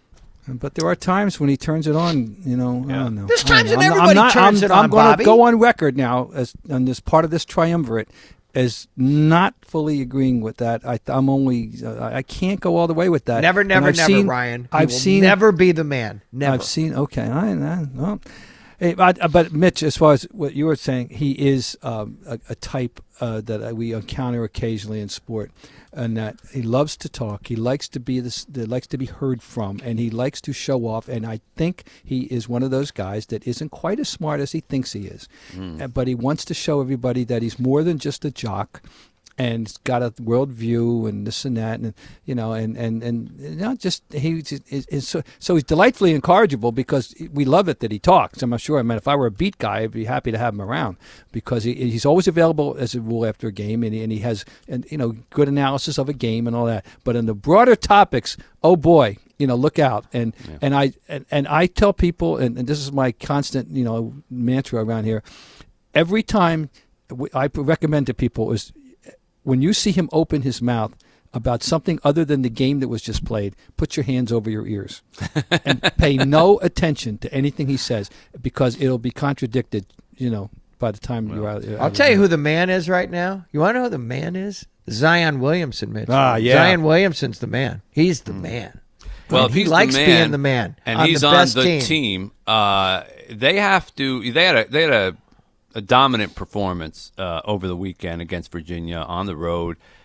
But there are times when he turns it on, you know. Yeah. I don't know. There's times when everybody I'm not, turns I'm, it on, I'm going Bobby. to go on record now as on this part of this triumvirate as not fully agreeing with that. I, I'm only, uh, I can't go all the way with that. Never, never, never, seen, Ryan. He I've will seen never be the man. Never. I've seen. Okay, I, I well, hey, I, but Mitch, as far as what you were saying, he is um, a, a type uh, that we encounter occasionally in sport, and that he loves to talk. He likes to be this. Likes to be heard from, and he likes to show off. And I think he is one of those guys that isn't quite as smart as he thinks he is, mm. but he wants to show everybody that he's more than just a jock. And he's got a world view and this and that, and you know, and and and you know, just he is, is so, so he's delightfully incorrigible because we love it that he talks. I'm sure. I mean, if I were a beat guy, I'd be happy to have him around because he, he's always available as a rule after a game, and he, and he has and you know good analysis of a game and all that. But in the broader topics, oh boy, you know, look out. And yeah. and I and, and I tell people, and, and this is my constant you know mantra around here. Every time I recommend to people is, when you see him open his mouth about something other than the game that was just played, put your hands over your ears and pay no attention to anything he says, because it'll be contradicted, you know, by the time well, you're out. I'll tell you who the man is right now. You want to know who the man is? Zion Williamson, Mitch. Ah, yeah. Zion Williamson's the man. He's the mm. man. Well, and if he he's likes the man, being the man, and on he's the on best the team. team, uh, they have to. They had a. They had a. a dominant performance uh, over the weekend against Virginia on the road,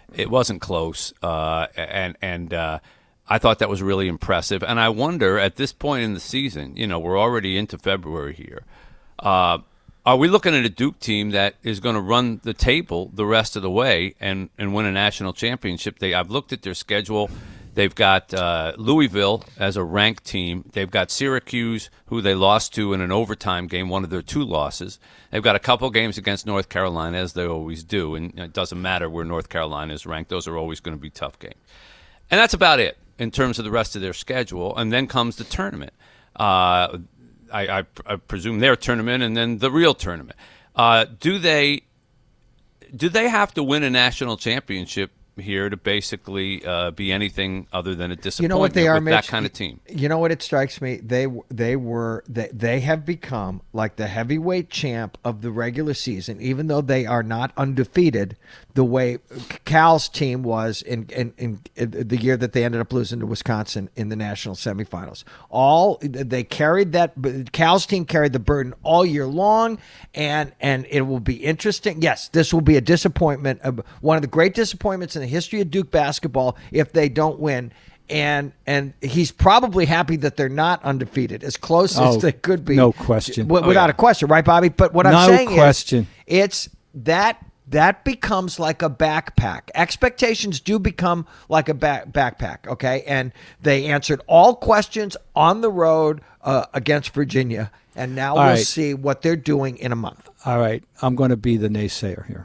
It wasn't close, uh, and and uh, I thought that was really impressive. And I wonder, at this point in the season, you know, we're already into February here. Uh, are we looking at a Duke team that is going to run the table the rest of the way and, and win a national championship? They I've looked at their schedule. They've got uh, Louisville as a ranked team. They've got Syracuse, who they lost to in an overtime game, one of their two losses. They've got a couple games against North Carolina, as they always do, and it doesn't matter where North Carolina is ranked. Those are always going to be tough games. And that's about it in terms of the rest of their schedule. And then comes the tournament. Uh, I, I, I presume their tournament and then the real tournament. Uh, do they do they have to win a national championship here to basically uh, be anything other than a disappointment? You know what they are, with Mitch? that kind of team? You know what it strikes me? They they were they, they have become like the heavyweight champ of the regular season, even though they are not undefeated. The way Cal's team was in, in, in, in the year that they ended up losing to Wisconsin in the national semifinals. All they carried that Cal's team carried the burden all year long, and and it will be interesting. Yes, this will be a disappointment, one of the great disappointments in the history of Duke basketball if they don't win. And and he's probably happy that they're not undefeated, as close Oh, as they could be. no question. W- Oh, without yeah. a question, right, Bobby? But what I'm No saying question. is, it's that that becomes like a backpack. Expectations do become like a back, backpack, okay? And they answered all questions on the road uh, against Virginia, and now All we'll right. see what they're doing in a month. All right, I'm going to be the naysayer here.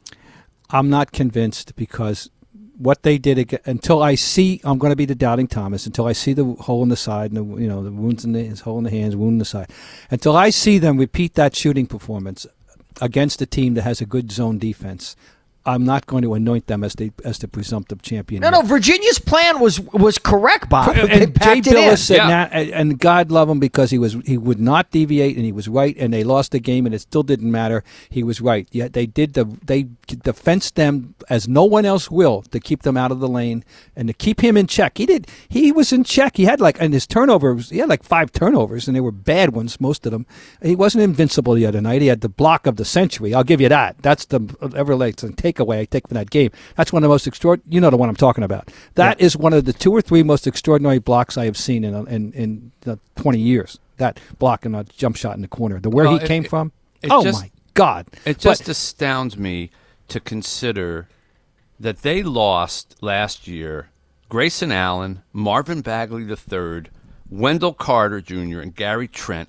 I'm not convinced because what they did ag- until I see, I'm going to be the doubting Thomas until I see the hole in the side and the, you know, the wounds in the his hole in the hands, wound in the side. Until I see them repeat that shooting performance against a team that has a good zone defense, I'm not going to anoint them as the as the presumptive champion. No, no, Virginia's plan was was correct, Bob. They And Jay packed it in. Billis said, Yeah. na- and and God love him because he was he would not deviate, and he was right. And they lost the game, and it still didn't matter. He was right. Yet they did the they defensed them as no one else will to keep them out of the lane and to keep him in check. He did. He was in check. He had like and his turnovers. He had like five turnovers, and they were bad ones, most of them. He wasn't invincible the other night. He had the block of the century. I'll give you that. That's the Everleigh takeaway I take from that game. That's one of the most extraordinary. You know the one I'm talking about. That is one of the two or three most extraordinary blocks I have seen in in in uh, twenty years. That block and a jump shot in the corner. The where Well, he it- came it- from. it Oh just- my God! It just But- astounds me to consider that they lost last year Grayson Allen, Marvin Bagley the third, Wendell Carter Junior, and Gary Trent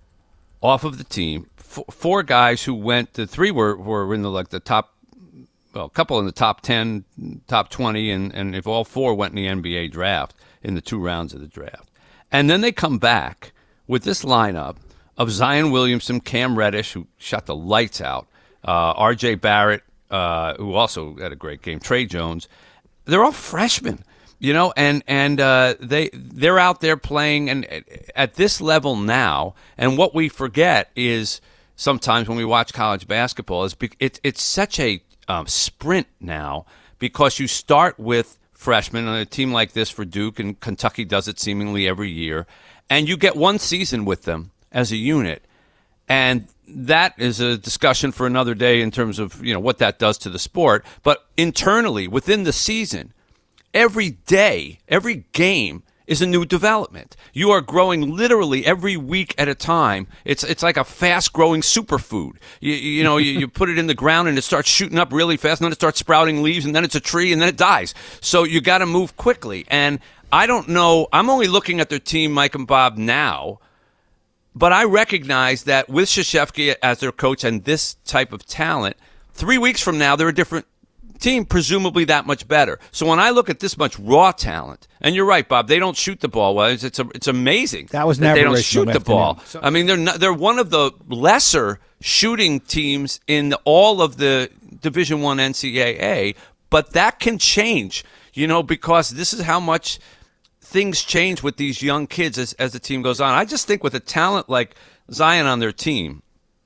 off of the team. F- four guys who went, the three were, were in the like the top, well, a couple in the top ten, top twenty, and, and if all four went in the N B A draft in the two rounds of the draft. And then they come back with this lineup of Zion Williamson, Cam Reddish, who shot the lights out, uh, R J Barrett, uh, who also had a great game, Trey Jones. They're all freshmen, you know, and and uh, they they're out there playing and at this level now. And what we forget is sometimes when we watch college basketball is be- it, it's such a um, sprint now because you start with freshmen on a team like this for Duke, and Kentucky does it seemingly every year, and you get one season with them as a unit, and that is a discussion for another day in terms of, you know, what that does to the sport. But internally, within the season, every day, every game is a new development. You are growing literally every week at a time. It's it's like a fast-growing superfood. You, you know, you, you put it in the ground and it starts shooting up really fast, and then it starts sprouting leaves, and then it's a tree, and then it dies. So you got to move quickly. And I don't know. I'm only looking at their team, Mike and Bob, now. But I recognize that with Krzyzewski as their coach and this type of talent, three weeks from now, they're a different team, presumably that much better. So when I look at this much raw talent, and you're right, Bob, they don't shoot the ball well. It's it's, a, it's amazing That was they never don't racial shoot the afternoon. ball. I mean, they're not, they're one of the lesser shooting teams in the, all of the Division One N C double A, but that can change, you know, because this is how much things change with these young kids as, as the team goes on. I just think with a talent like Zion on their team,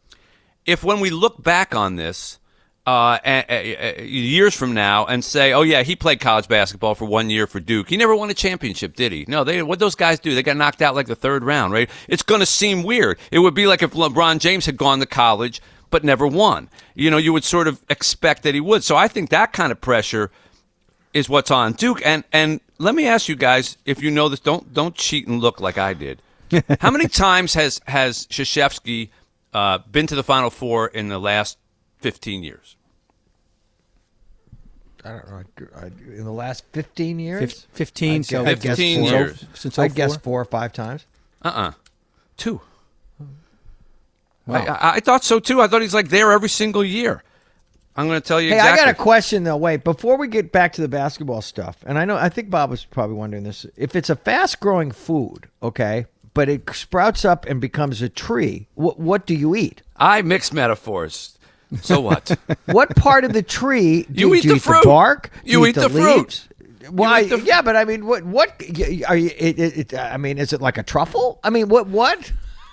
if when we look back on this uh, a, a, a, years from now and say, oh, yeah, he played college basketball for one year for Duke. He never won a championship, did he? No, they what those guys do, they got knocked out like the third round, right? It's going to seem weird. It would be like if LeBron James had gone to college but never won. You know, you would sort of expect that he would. So I think that kind of pressure is what's on Duke. And and let me ask you guys, if you know this, don't don't cheat and look like I did. How many times has has Krzyzewski uh, been to the Final Four in the last fifteen years? I don't know. I, in the last fifteen years? Fif- fifteen. I'd So guess- I'd guess fifteen four. years. Since I guess oh four? four or five times. Uh-uh. Two. Wow. I, I, I thought so, too. I thought he's like there every single year. I'm going to tell you Hey, exactly. I got a question though. Wait, before we get back to the basketball stuff, and I know I think Bob was probably wondering this: if it's a fast-growing food, okay, but it sprouts up and becomes a tree, what what do you eat? I mix metaphors. So what? What part of the tree do You you, eat do the you eat fruit. the bark? Do You eat the fruit. leaves? Why? eat the- yeah, but I mean, what? What are you? It, it, it, I mean, is it like a truffle? I mean, what? What?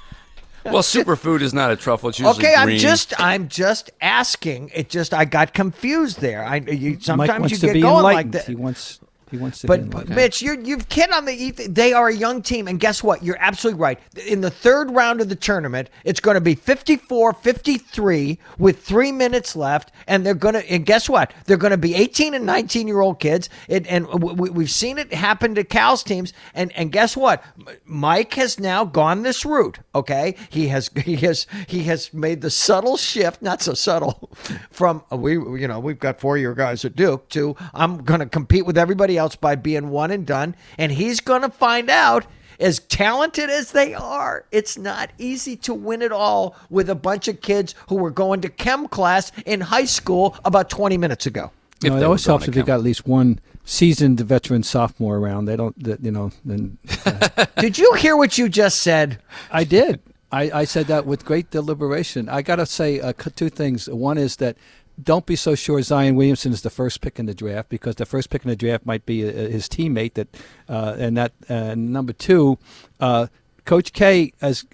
Well, superfood is not a truffle. It's usually Okay, I'm green. just I'm just asking. It just I got confused there. I you, Mike sometimes wants you to get be going like enlightened. that. He wants. He wants to be But, but enlightened. Mitch, you're, you've hit on the. They are a young team, and guess what? You're absolutely right. In the third round of the tournament, it's going to be fifty-four fifty-three with three minutes left, and they're going to. And guess what? They're going to be eighteen and nineteen year old kids, it, and we, we've seen it happen to Cal's teams. And and guess what? Mike has now gone this route. Okay, he has he has he has made the subtle shift, not so subtle, from we you know we've got four year guys at Duke to I'm going to compete with everybody else by being one and done, and he's going to find out, as talented as they are, it's not easy to win it all with a bunch of kids who were going to chem class in high school about twenty minutes ago. If No, it they always were going helps to if you count. got at least one seasoned veteran sophomore around. They don't, that, you know. Then uh, Did you hear what you just said? I did. I, I said that with great deliberation. I got to say uh, c- two things. One is that don't be so sure Zion Williamson is the first pick in the draft, because the first pick in the draft might be uh, his teammate. That uh, and that uh, number two, uh, Coach K has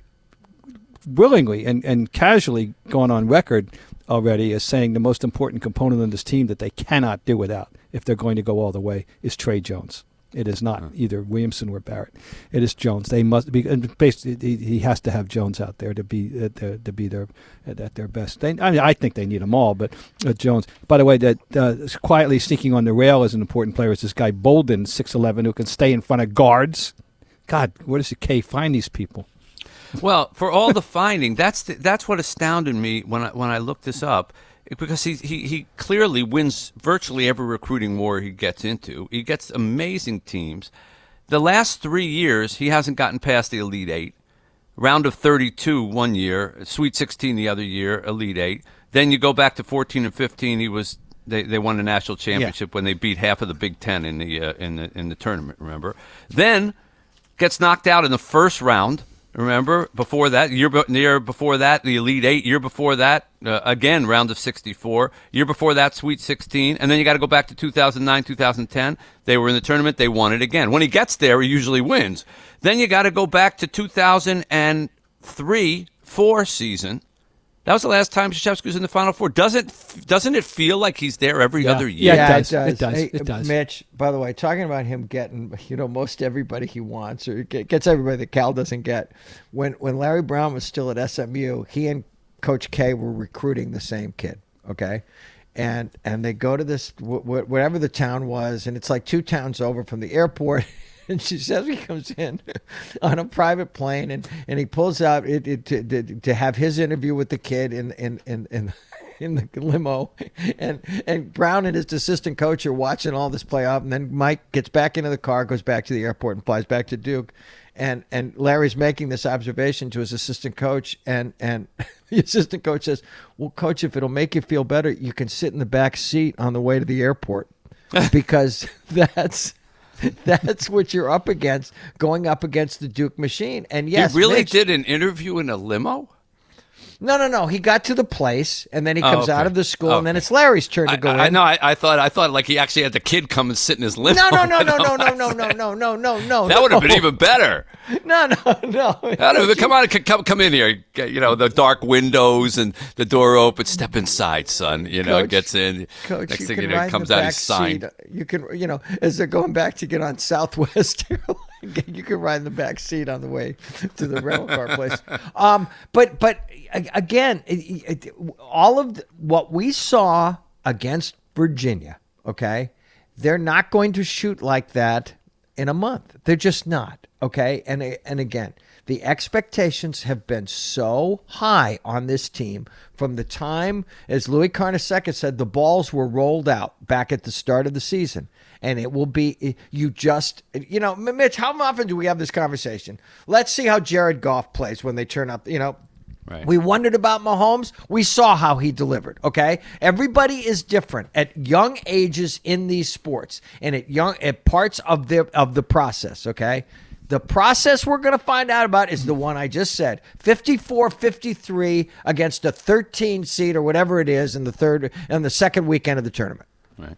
willingly and, and casually gone on record already as saying the most important component of this team that they cannot do without if they're going to go all the way is Trey Jones. It is not either Williamson or Barrett. It is Jones. They must be. And basically, he, he has to have Jones out there to be uh, to, to be their at their best. They, I mean, I think they need them all, but uh, Jones. By the way, that uh, quietly sneaking on the rail as an important player is this guy Bolden, six eleven, who can stay in front of guards. God, where does the K find these people? Well, for all the finding, that's the, that's what astounded me when I, when I looked this up, because he, he he clearly wins virtually every recruiting war he gets into. He gets amazing teams. The last three years, he hasn't gotten past the Elite Eight. Round of thirty-two one year, Sweet sixteen the other year, Elite Eight. Then you go back to fourteen and fifteen. He was they, they won the national championship when they beat half of the Big Ten in the uh, in the in the tournament. Remember? Then gets knocked out in the first round. Remember, before that, year, year before that, the Elite Eight. Year before that, uh, again, round of sixty-four. Year before that, Sweet sixteen. And then you got to go back to two thousand nine, two thousand ten. They were in the tournament. They won it again. When he gets there, he usually wins. Then you got to go back to two thousand three, four season. That was the last time Krzyzewski was in the Final Four. Doesn't doesn't it feel like he's there every Yeah. other year? Yeah, it does. It does. Hey, It does. Mitch, by the way, talking about him getting, you know, most everybody he wants, or get- gets everybody that Cal doesn't get. When when Larry Brown was still at S M U, he and Coach K were recruiting the same kid. Okay, and and they go to this wh- wh- whatever the town was, and it's like two towns over from the airport. And she says he comes in on a private plane, and, and he pulls out it, it to, to to have his interview with the kid in in in. in in the limo, and and Brown and his assistant coach are watching all this play out, and then Mike gets back into the car, goes back to the airport, and flies back to Duke, and and Larry's making this observation to his assistant coach, and and the assistant coach says, "Well, coach, if it'll make you feel better, you can sit in the back seat on the way to the airport, because that's." That's what you're up against, going up against the Duke machine." And yes, he really Mitch, did an interview in a limo? No, no, no. He got to the place, and then he Oh, comes okay. out of the school, and then Okay. it's Larry's turn to I, go I, in. know. I, I thought. I thought like he actually had the kid come and sit in his limo. No, no, no, no, no, no, no, no, no, no, no, no. That would have been no. even better. No, no, no. That would have- come on, c- come, come in here. You know, the dark windows and the door open. Step inside, son. You know, Coach, gets in. Coach, Next you thing can you know, ride he in comes the out. back He's signed. seat. You can, you know, as they're going back to get on Southwest Airlines, you can ride in the back seat on the way to the rental car place. Um, but, but a- again, it, it, all of the, what we saw against Virginia, okay, they're not going to shoot like that in a month. They're just not, okay? And and again, the expectations have been so high on this team from the time, as Louis Carnesecca said, the balls were rolled out back at the start of the season. And it will be, you just, you know, Mitch, how often do we have this conversation? Let's see how Jared Goff plays when they turn up, you know. Right. We wondered about Mahomes. We saw how he delivered, okay? Everybody is different at young ages in these sports and at young at parts of the of the process, okay? The process we're going to find out about is the one I just said. fifty-four fifty-three against a thirteen seed or whatever it is in the third and the second weekend of the tournament. Right.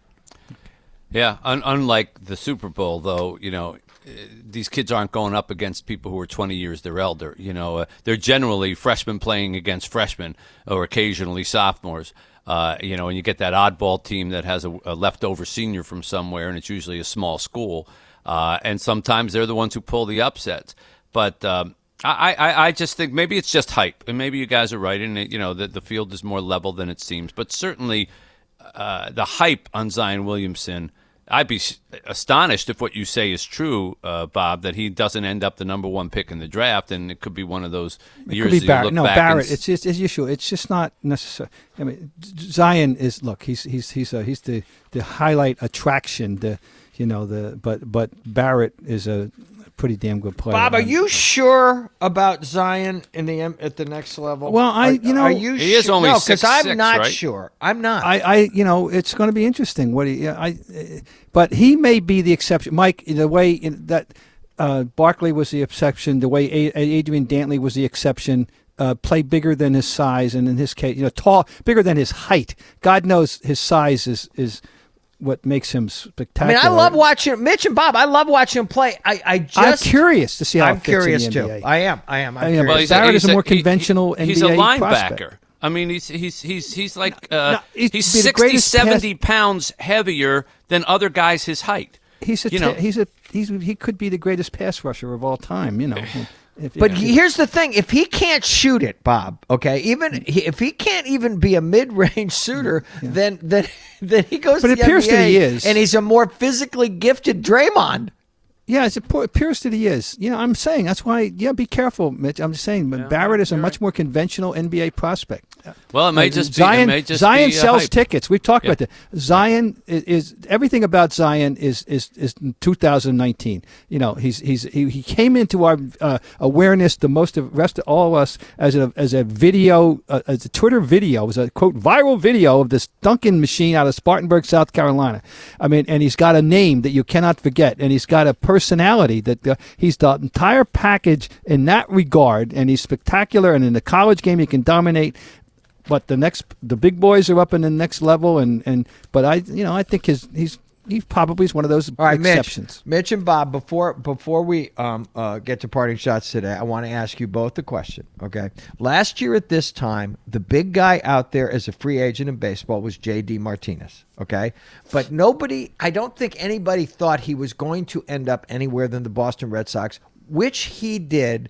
Yeah, un- unlike the Super Bowl, though, you know, these kids aren't going up against people who are twenty years their elder. You know, uh, they're generally freshmen playing against freshmen or occasionally sophomores. Uh, you know, and you get that oddball team that has a, a leftover senior from somewhere, and it's usually a small school. Uh, and sometimes they're the ones who pull the upsets. But um, I, I, I just think maybe it's just hype, and maybe you guys are right, and you know, the, the field is more level than it seems. But certainly, uh, the hype on Zion Williamson. I'd be astonished if what you say is true, uh, Bob, that he doesn't end up the number one pick in the draft, and it could be one of those it years could be that you Barrett. look No, back Barrett. and... It's just it's issue. It's just not necessary. I mean, Zion is look. He's he's he's a, he's the the highlight attraction. The you know the but but Barrett is a pretty damn good player. Bob, are you sure about Zion in the at the next level? Well, I are, you know are you he is sure? only no, six, I'm six, not right? sure. I'm not. I, I you know it's going to be interesting what he I, but he may be the exception. Mike, the way in that uh, Barkley was the exception, the way A- Adrian Dantley was the exception. Uh, play bigger than his size, and in his case, you know, tall, bigger than his height. God knows his size is is. What makes him I spectacular. mean, I love watching Mitch and Bob. I love watching him play. I, I just, I'm curious to see how I'm it fits curious in the too. N B A. I am. I am. I'm I am. curious. Well, he's Barrett he's is a more he- conventional he, he's N B A a linebacker. prospect. I mean, he's he's he's he's like uh, No, he's he's be the sixty, greatest seventy pass- pounds heavier than other guys his height. He's a You ta- know. he's a he's he could be the greatest pass rusher of all time. You know, if, But if- here's the thing: if he can't shoot it, Bob, okay, even he, if he can't even be a mid-range shooter, then then then he goes But to it the appears N B A that he is. and he's a more physically gifted Draymond. yeah, it's, it appears that he is. You know, I'm saying that's why. Yeah, be careful, Mitch. I'm just saying, but Barrett is a much more conventional N B A prospect. Well, it may Uh, just Zion. be. It may just Zion be, uh, sells hype. tickets. We've talked Yeah. about that. Zion is, is everything about Zion is is is two thousand nineteen. You know, he's he's he, he came into our uh, awareness the most of rest of all of us as a as a video uh, as a Twitter video, as a quote viral video of this Duncan machine out of Spartanburg, South Carolina. I mean, and he's got a name that you cannot forget, and he's got a personality that uh, he's the entire package in that regard, and he's spectacular. And in the college game, he can dominate. But the next, the big boys are up in the next level, and, and but I, you know, I think his he's he probably is one of those All right, exceptions. Mitch, Mitch and Bob. Before before we um uh, get to parting shots today, I want to ask you both a question. Okay, last year at this time, the big guy out there as a free agent in baseball was J D Martinez. Okay, but nobody, I don't think anybody thought he was going to end up anywhere than the Boston Red Sox, which he did.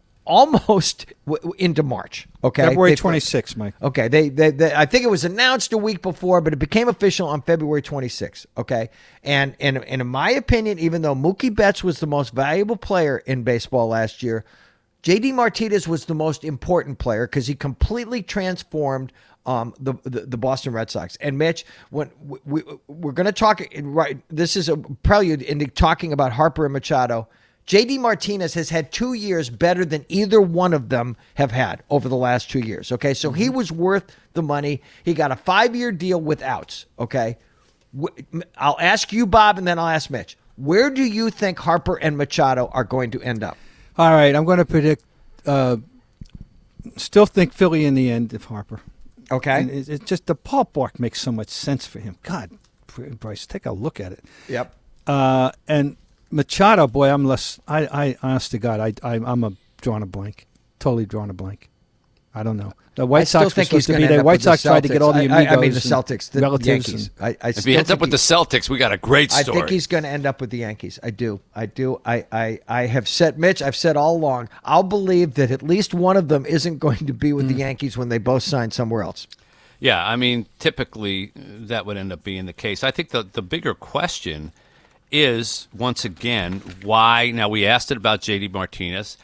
Almost w- into March. Okay, February They- twenty-sixth, Mike. Okay, they, they, they, I think it was announced a week before, but it became official on February twenty-sixth. Okay, and and, and in my opinion, even though Mookie Betts was the most valuable player in baseball last year, J D Martinez was the most important player because he completely transformed um, the, the the Boston Red Sox. And Mitch, when we, we we're going to talk, right? This is a prelude into talking about Harper and Machado. J D Martinez has had two years better than either one of them have had over the last two years. Okay, so he was worth the money. He got a five-year deal with outs. Okay, I'll ask you, Bob, and then I'll ask Mitch. Where do you think Harper and Machado are going to end up? All right, I'm going to predict. Uh, still think Philly in the end of Harper. Okay. And it, it just the ballpark makes so much sense for him. God, Bryce, take a look at it. Yep. Uh, and Machado, boy, I'm less. I, I honest to God, I, I, I'm a drawing a blank. Totally drawing a blank. I don't know. The White I still Sox were think he's supposed to going be to there. end up White with the Sox tried to get all the Celtics. amigos. I, I mean the and Celtics, the relatives. Yankees. and- I, I If still he ends up think with the Celtics, we got a great I story. think he's going to end up with the Yankees. I do. I do. I, I, I have said, Mitch, I've said all along, I'll believe that at least one of them isn't going to be with Mm. the Yankees when they both sign somewhere else. Yeah, I mean, typically that would end up being the case. I think the the bigger question is, once again, why. Now, we asked it about J D Martinez.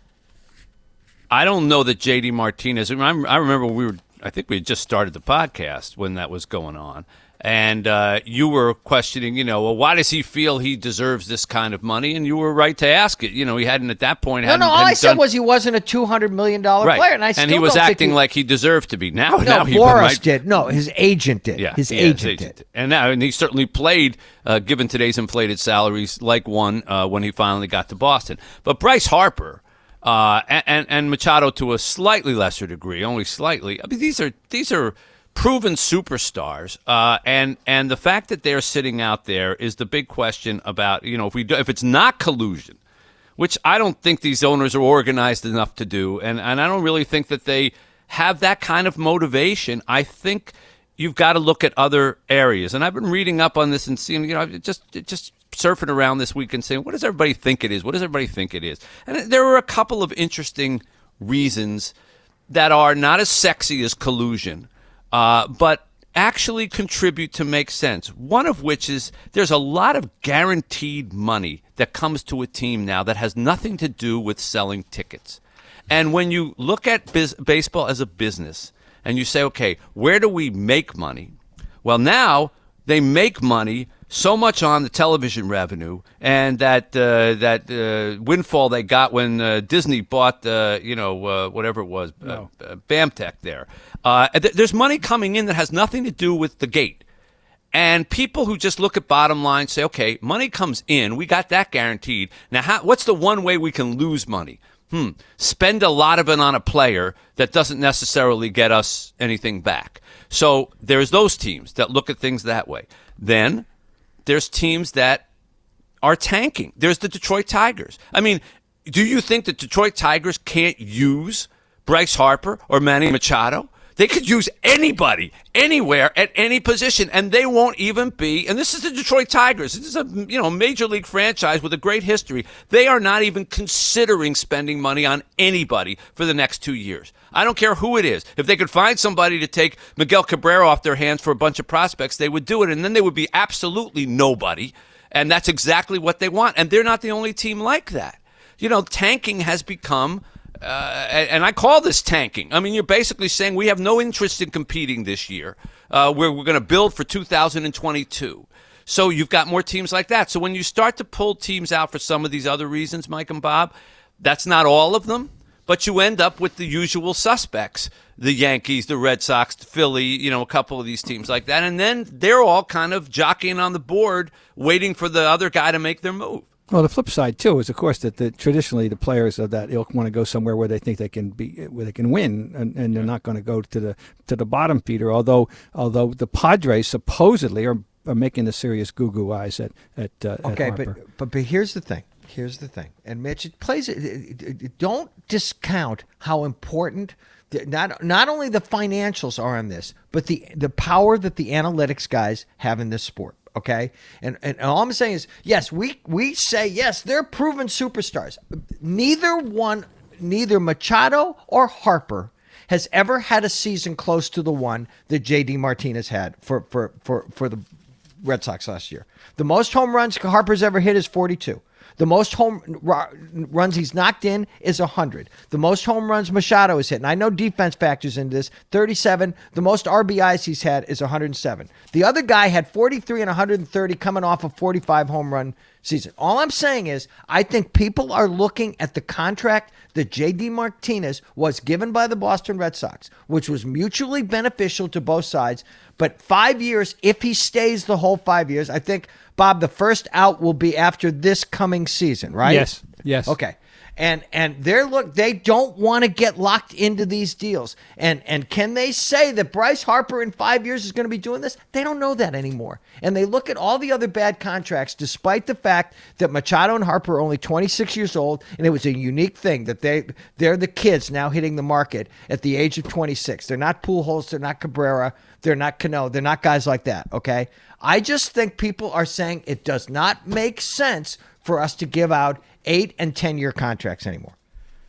I don't know that J D Martinez. I remember we were. I think we had just started the podcast when that was going on, and uh, you were questioning. You know, well, why does he feel he deserves this kind of money? And you were right to ask it. You know, he hadn't at that point. No, hadn't, no. All hadn't I said done, was he wasn't a two hundred million dollar right. player, and I still and he was don't acting think he, like he deserved to be. Now, no, now he Boris might, did. No, his agent did. Yeah, his yeah, agent, his agent did. And now, and he certainly played, uh, given today's inflated salaries, like one uh, when he finally got to Boston. But Bryce Harper. Uh, and, and Machado to a slightly lesser degree, only slightly. I mean, these are these are proven superstars, uh, and and the fact that they're sitting out there is the big question about, you know, if we do, if it's not collusion, which I don't think these owners are organized enough to do, and and I don't really think that they have that kind of motivation. I think you've got to look at other areas, and I've been reading up on this and seeing, you know, just just. surfing around this week and saying, what does everybody think it is? What does everybody think it is? And there were a couple of interesting reasons that are not as sexy as collusion, uh, but actually contribute to make sense. One of which is there's a lot of guaranteed money that comes to a team now that has nothing to do with selling tickets. And when you look at biz- baseball as a business and you say, okay, where do we make money? Well, now they make money so much on the television revenue and that uh, that uh, windfall they got when uh, Disney bought, uh, you know, uh, whatever it was, no. uh, uh, BAMTech there. Uh, th- there's money coming in that has nothing to do with the gate. And people who just look at bottom line say, okay, money comes in. We got that guaranteed. Now, how, what's the one way we can lose money? Hmm, spend a lot of it on a player that doesn't necessarily get us anything back. So there's those teams that look at things that way. Then there's teams that are tanking. There's the Detroit Tigers. I mean, do you think the Detroit Tigers can't use Bryce Harper or Manny Machado? They could use anybody, anywhere, at any position, and they won't even be. And this is the Detroit Tigers. This is a you know major league franchise with a great history. They are not even considering spending money on anybody for the next two years. I don't care who it is. If they could find somebody to take Miguel Cabrera off their hands for a bunch of prospects, they would do it, and then they would be absolutely nobody. And that's exactly what they want. And they're not the only team like that. You know, tanking has become. Uh, and, and I call this tanking. I mean, you're basically saying we have no interest in competing this year. Uh, we're we're going to build for two thousand twenty-two. So you've got more teams like that. So when you start to pull teams out for some of these other reasons, Mike and Bob, that's not all of them, but you end up with the usual suspects, the Yankees, the Red Sox, the Philly, you know, a couple of these teams like that. And then they're all kind of jockeying on the board, waiting for the other guy to make their move. Well, the flip side too is, of course, that the, traditionally the players of that ilk want to go somewhere where they think they can be, where they can win, and, and they're not going to go to the to the bottom feeder. Although, although the Padres supposedly are, are making the serious goo-goo eyes at at, uh, okay, at Harper. but but but here's the thing. Here's the thing, and Mitch, it plays. It, it, it, don't discount how important the, not not only the financials are on this, but the the power that the analytics guys have in this sport. Okay, and and all I'm saying is, yes, we we say yes, they're proven superstars. Neither one, neither Machado or Harper has ever had a season close to the one that J D Martinez had for for for for the Red Sox last year. The most home runs Harper's ever hit is forty-two. The most home runs he's knocked in is one hundred. The most home runs Machado has hit, and I know defense factors into this, thirty-seven. The most R B Is he's had is one hundred seven. The other guy had forty-three and one hundred thirty coming off a forty-five home run season. All I'm saying is I think people are looking at the contract that J D Martinez was given by the Boston Red Sox, which was mutually beneficial to both sides. But five years, if he stays the whole five years, I think, Bob, the first out will be after this coming season, right? Yes, yes. Okay. And and they're look they don't want to get locked into these deals. And and can they say that Bryce Harper in five years is going to be doing this? They don't know that anymore. And they look at all the other bad contracts, despite the fact that Machado and Harper are only twenty-six years old, and it was a unique thing that they they're the kids now hitting the market at the age of twenty-six. They're not Pujols, they're not Cabrera, they're not Cano, they're not guys like that. Okay, I just think people are saying it does not make sense for us to give out eight and ten year contracts anymore.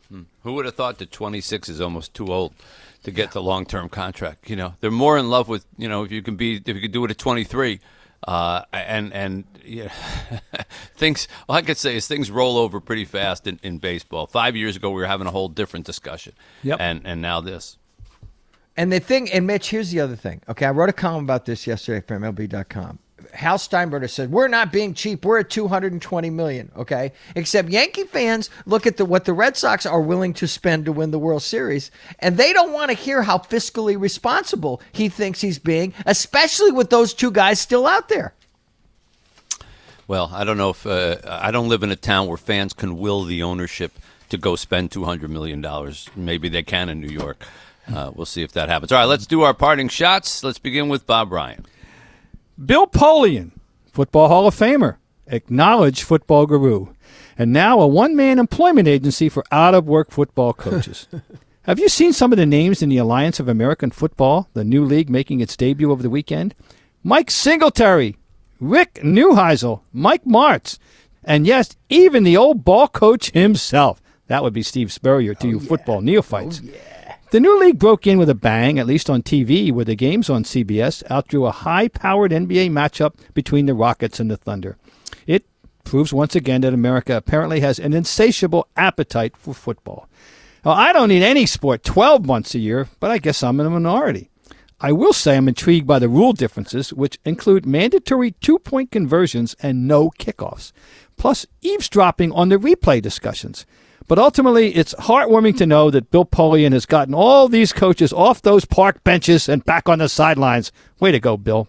Hmm. Who would have thought that twenty-six is almost too old to get the long-term contract? You know, they're more in love with, you know, if you can be, if you could do it at twenty-three. Uh, and and yeah, things. All I could say is things roll over pretty fast in, in baseball. Five years ago, we were having a whole different discussion. Yep. And and now this. And the thing, and Mitch, here's the other thing. Okay, I wrote a column about this yesterday for M L B dot com. Hal Steinbrenner said, we're not being cheap. We're at two hundred twenty million dollars, okay? Except Yankee fans look at the what the Red Sox are willing to spend to win the World Series, and they don't want to hear how fiscally responsible he thinks he's being, especially with those two guys still out there. Well, I don't know if uh, I don't live in a town where fans can will the ownership to go spend two hundred million dollars. Maybe they can in New York. Uh, we'll see if that happens. All right, let's do our parting shots. Let's begin with Bob Ryan. Bill Polian, Football Hall of Famer, acknowledged football guru, and now a one-man employment agency for out-of-work football coaches. Have you seen some of the names in the Alliance of American Football, the new league making its debut over the weekend? Mike Singletary, Rick Neuheisel, Mike Martz, and yes, even the old ball coach himself. That would be Steve Spurrier to oh, you yeah. football neophytes. Oh, yeah. The new league broke in with a bang, at least on T V, with the games on C B S outdrew a high-powered N B A matchup between the Rockets and the Thunder. It proves once again that America apparently has an insatiable appetite for football. Well, I don't need any sport twelve months a year, but I guess I'm in a minority. I will say I'm intrigued by the rule differences, which include mandatory two-point conversions and no kickoffs, plus eavesdropping on the replay discussions. But ultimately, it's heartwarming to know that Bill Polian has gotten all these coaches off those park benches and back on the sidelines. Way to go, Bill.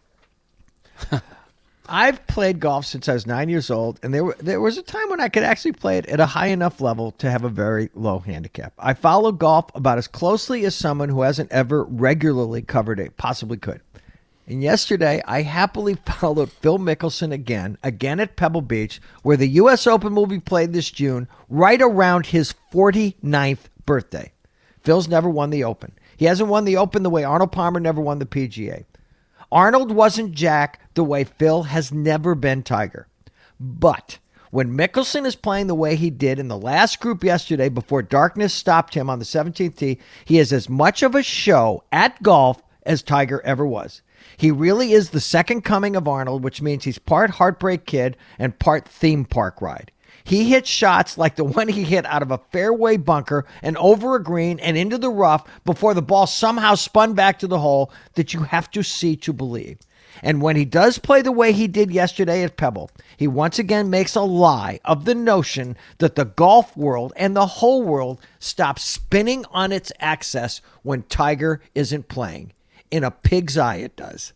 I've played golf since I was nine years old, and there were, there was a time when I could actually play it at a high enough level to have a very low handicap. I follow golf about as closely as someone who hasn't ever regularly covered it possibly could. And yesterday, I happily followed Phil Mickelson again, again at Pebble Beach, where the U S Open will be played this June, right around his forty-ninth birthday. Phil's never won the Open. He hasn't won the Open the way Arnold Palmer never won the P G A. Arnold wasn't Jack the way Phil has never been Tiger. But when Mickelson is playing the way he did in the last group yesterday before darkness stopped him on the seventeenth tee, he is as much of a show at golf as Tiger ever was. He really is the second coming of Arnold, which means he's part Heartbreak Kid and part theme park ride. He hits shots like the one he hit out of a fairway bunker and over a green and into the rough before the ball somehow spun back to the hole that you have to see to believe. And when he does play the way he did yesterday at Pebble, he once again makes a lie of the notion that the golf world and the whole world stops spinning on its axis when Tiger isn't playing. In a pig's eye, it does.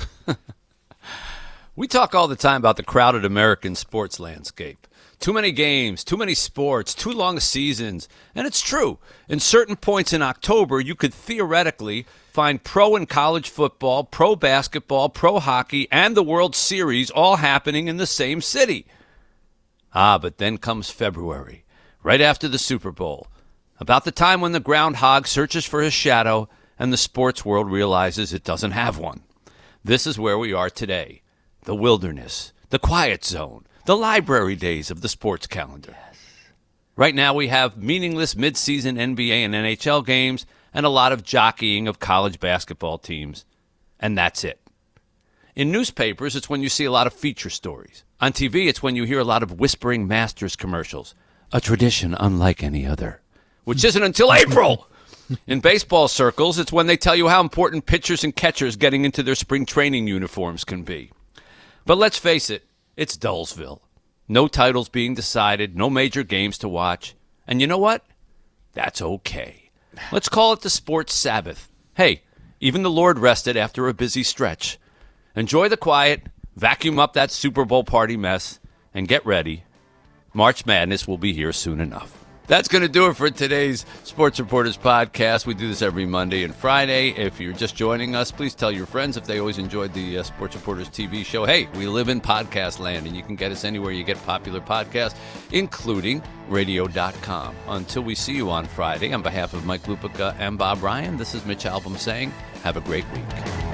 We talk all the time about the crowded American sports landscape. Too many games, too many sports, too long seasons. And it's true. In certain points in October, you could theoretically find pro and college football, pro basketball, pro hockey, and the World Series all happening in the same city. Ah, but then comes February, right after the Super Bowl, about the time when the groundhog searches for his shadow and the sports world realizes it doesn't have one. This is where we are today. The wilderness, the quiet zone, the library days of the sports calendar. Yes. Right now we have meaningless midseason N B A and N H L games and a lot of jockeying of college basketball teams. And that's it. In newspapers, it's when you see a lot of feature stories. On T V, it's when you hear a lot of whispering Masters commercials. A tradition unlike any other. Which isn't until April! In baseball circles, it's when they tell you how important pitchers and catchers getting into their spring training uniforms can be. But let's face it, it's Dullsville. No titles being decided, no major games to watch. And you know what? That's okay. Let's call it the sports Sabbath. Hey, even the Lord rested after a busy stretch. Enjoy the quiet, vacuum up that Super Bowl party mess, and get ready. March Madness will be here soon enough. That's going to do it for today's Sports Reporters podcast. We do this every Monday and Friday. If you're just joining us, please tell your friends if they always enjoyed the uh, Sports Reporters T V show. Hey, we live in podcast land, and you can get us anywhere you get popular podcasts, including radio dot com. Until we see you on Friday, on behalf of Mike Lupica and Bob Ryan, this is Mitch Albom saying, have a great week.